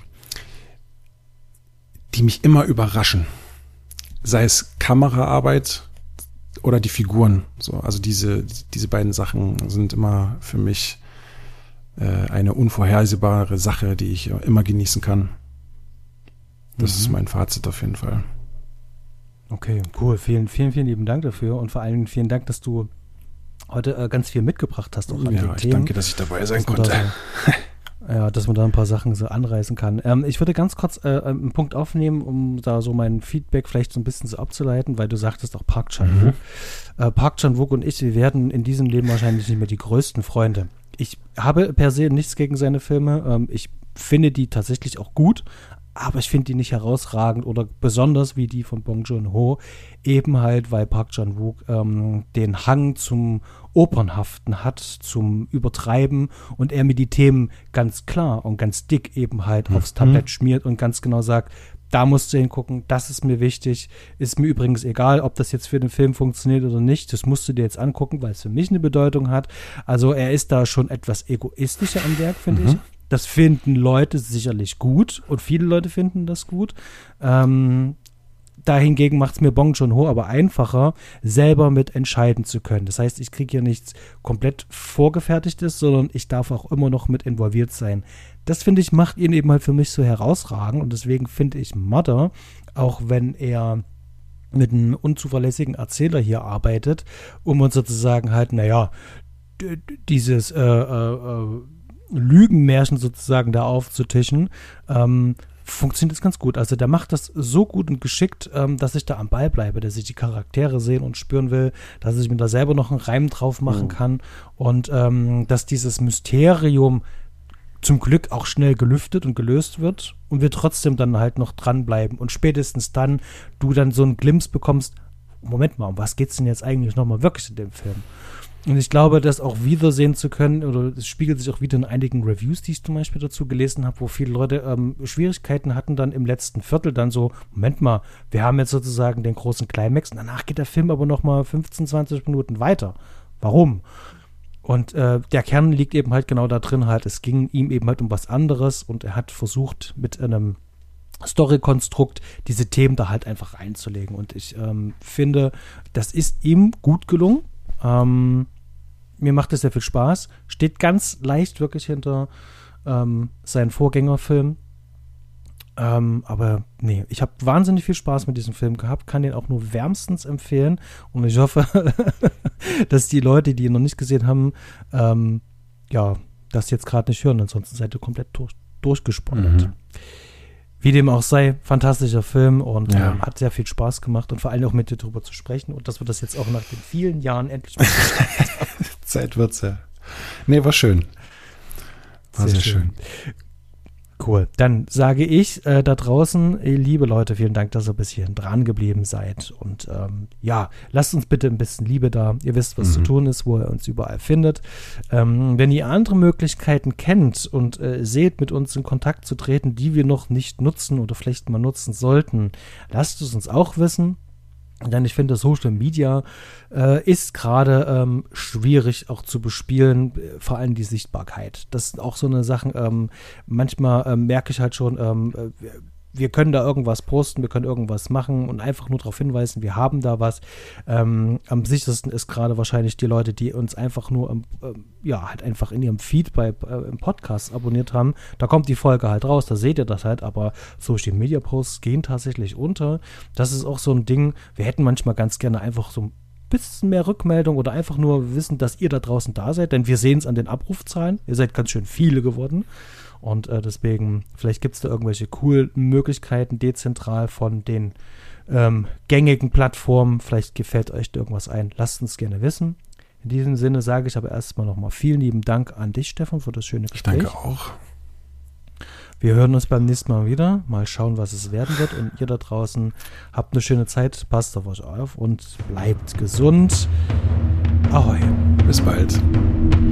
die mich immer überraschen. Sei es Kameraarbeit oder die Figuren. So, also diese, diese beiden Sachen sind immer für mich eine unvorhersehbare Sache, die ich immer genießen kann. Das mhm. ist mein Fazit auf jeden Fall. Okay, cool. Vielen, vielen, vielen lieben Dank dafür und vor allem vielen Dank, dass du heute äh, ganz viel mitgebracht hast. Auch an ja, den ich Themen, danke, dass ich dabei sein konnte. Da, ja, dass man da ein paar Sachen so anreißen kann. Ähm, ich würde ganz kurz äh, einen Punkt aufnehmen, um da so mein Feedback vielleicht so ein bisschen so abzuleiten, weil du sagtest auch Park Chan-wook. Mhm. Äh, Park Chan-wook und ich, wir werden in diesem Leben wahrscheinlich nicht mehr die größten Freunde. Ich habe per se nichts gegen seine Filme. Ähm, ich finde die tatsächlich auch gut, aber ich finde die nicht herausragend oder besonders wie die von Bong Joon-ho. Eben halt, weil Park Chan-wook ähm, den Hang zum Opernhaften hat, zum Übertreiben und er mir die Themen ganz klar und ganz dick eben halt mhm. aufs Tablett schmiert und ganz genau sagt, da musst du hingucken, das ist mir wichtig. Ist mir übrigens egal, ob das jetzt für den Film funktioniert oder nicht. Das musst du dir jetzt angucken, weil es für mich eine Bedeutung hat. Also er ist da schon etwas egoistischer am Werk, finde mhm. ich. Das finden Leute sicherlich gut und viele Leute finden das gut. Ähm, dahingegen macht es mir Bong Joon-ho aber einfacher, selber mit entscheiden zu können. Das heißt, ich kriege hier nichts komplett Vorgefertigtes, sondern ich darf auch immer noch mit involviert sein. Das, finde ich, macht ihn eben halt für mich so herausragend und deswegen finde ich Mother, auch wenn er mit einem unzuverlässigen Erzähler hier arbeitet, um uns sozusagen halt, naja, d- dieses äh, äh, Lügenmärchen sozusagen da aufzutischen, ähm, funktioniert das ganz gut. Also der macht das so gut und geschickt, ähm, dass ich da am Ball bleibe, dass ich die Charaktere sehen und spüren will, dass ich mir da selber noch einen Reim drauf machen mhm. kann und ähm, dass dieses Mysterium zum Glück auch schnell gelüftet und gelöst wird und wir trotzdem dann halt noch dranbleiben und spätestens dann du dann so einen Glimpse bekommst, Moment mal, um was geht's denn jetzt eigentlich nochmal wirklich in dem Film? Und ich glaube, das auch wiedersehen zu können, oder es spiegelt sich auch wieder in einigen Reviews, die ich zum Beispiel dazu gelesen habe, wo viele Leute ähm, Schwierigkeiten hatten dann im letzten Viertel dann so, Moment mal, wir haben jetzt sozusagen den großen Climax und danach geht der Film aber nochmal fünfzehn, zwanzig Minuten weiter. Warum? Und äh, der Kern liegt eben halt genau da drin halt, es ging ihm eben halt um was anderes und er hat versucht mit einem Story-Konstrukt diese Themen da halt einfach einzulegen und ich ähm, finde, das ist ihm gut gelungen. Ähm, mir macht es sehr viel Spaß. Steht ganz leicht wirklich hinter ähm, seinen Vorgängerfilm. Ähm, aber nee, ich habe wahnsinnig viel Spaß mit diesem Film gehabt, kann den auch nur wärmstens empfehlen und ich hoffe, dass die Leute, die ihn noch nicht gesehen haben, ähm, ja, das jetzt gerade nicht hören, ansonsten seid ihr komplett durch, durchgesponnen. Mhm. Wie dem auch sei, fantastischer Film und ja. ähm, hat sehr viel Spaß gemacht und vor allem auch mit dir drüber zu sprechen und dass wir das jetzt auch nach den vielen Jahren endlich mal Zeit wird's ja. Nee, war schön. War sehr, sehr schön. schön. Cool. Dann sage ich äh, da draußen, äh, liebe Leute, vielen Dank, dass ihr bis hierhin dran geblieben seid. Und ähm, ja, lasst uns bitte ein bisschen Liebe da. Ihr wisst, was mhm. zu tun ist, wo ihr uns überall findet. Ähm, wenn ihr andere Möglichkeiten kennt und äh, seht, mit uns in Kontakt zu treten, die wir noch nicht nutzen oder vielleicht mal nutzen sollten, lasst es uns auch wissen. Denn ich finde, Social Media äh, ist gerade ähm, schwierig auch zu bespielen, vor allem die Sichtbarkeit. Das sind auch so eine Sachen, ähm, manchmal ähm, merke ich halt schon, ähm, wir können da irgendwas posten, wir können irgendwas machen und einfach nur darauf hinweisen, wir haben da was. Ähm, am sichersten ist gerade wahrscheinlich die Leute, die uns einfach nur, ähm, ja, halt einfach in ihrem Feed bei, äh, im Podcast abonniert haben. Da kommt die Folge halt raus, da seht ihr das halt, aber Social Media Posts gehen tatsächlich unter. Das ist auch so ein Ding, wir hätten manchmal ganz gerne einfach so ein bisschen mehr Rückmeldung oder einfach nur wissen, dass ihr da draußen da seid, denn wir sehen es an den Abrufzahlen. Ihr seid ganz schön viele geworden. Und äh, deswegen, vielleicht gibt es da irgendwelche coolen Möglichkeiten dezentral von den ähm, gängigen Plattformen. Vielleicht gefällt euch da irgendwas ein. Lasst uns gerne wissen. In diesem Sinne sage ich aber erstmal nochmal vielen lieben Dank an dich, Stefan, für das schöne Gespräch. Ich danke auch. Wir hören uns beim nächsten Mal wieder. Mal schauen, was es werden wird. Und ihr da draußen habt eine schöne Zeit. Passt auf euch auf und bleibt gesund. Ahoi. Bis bald.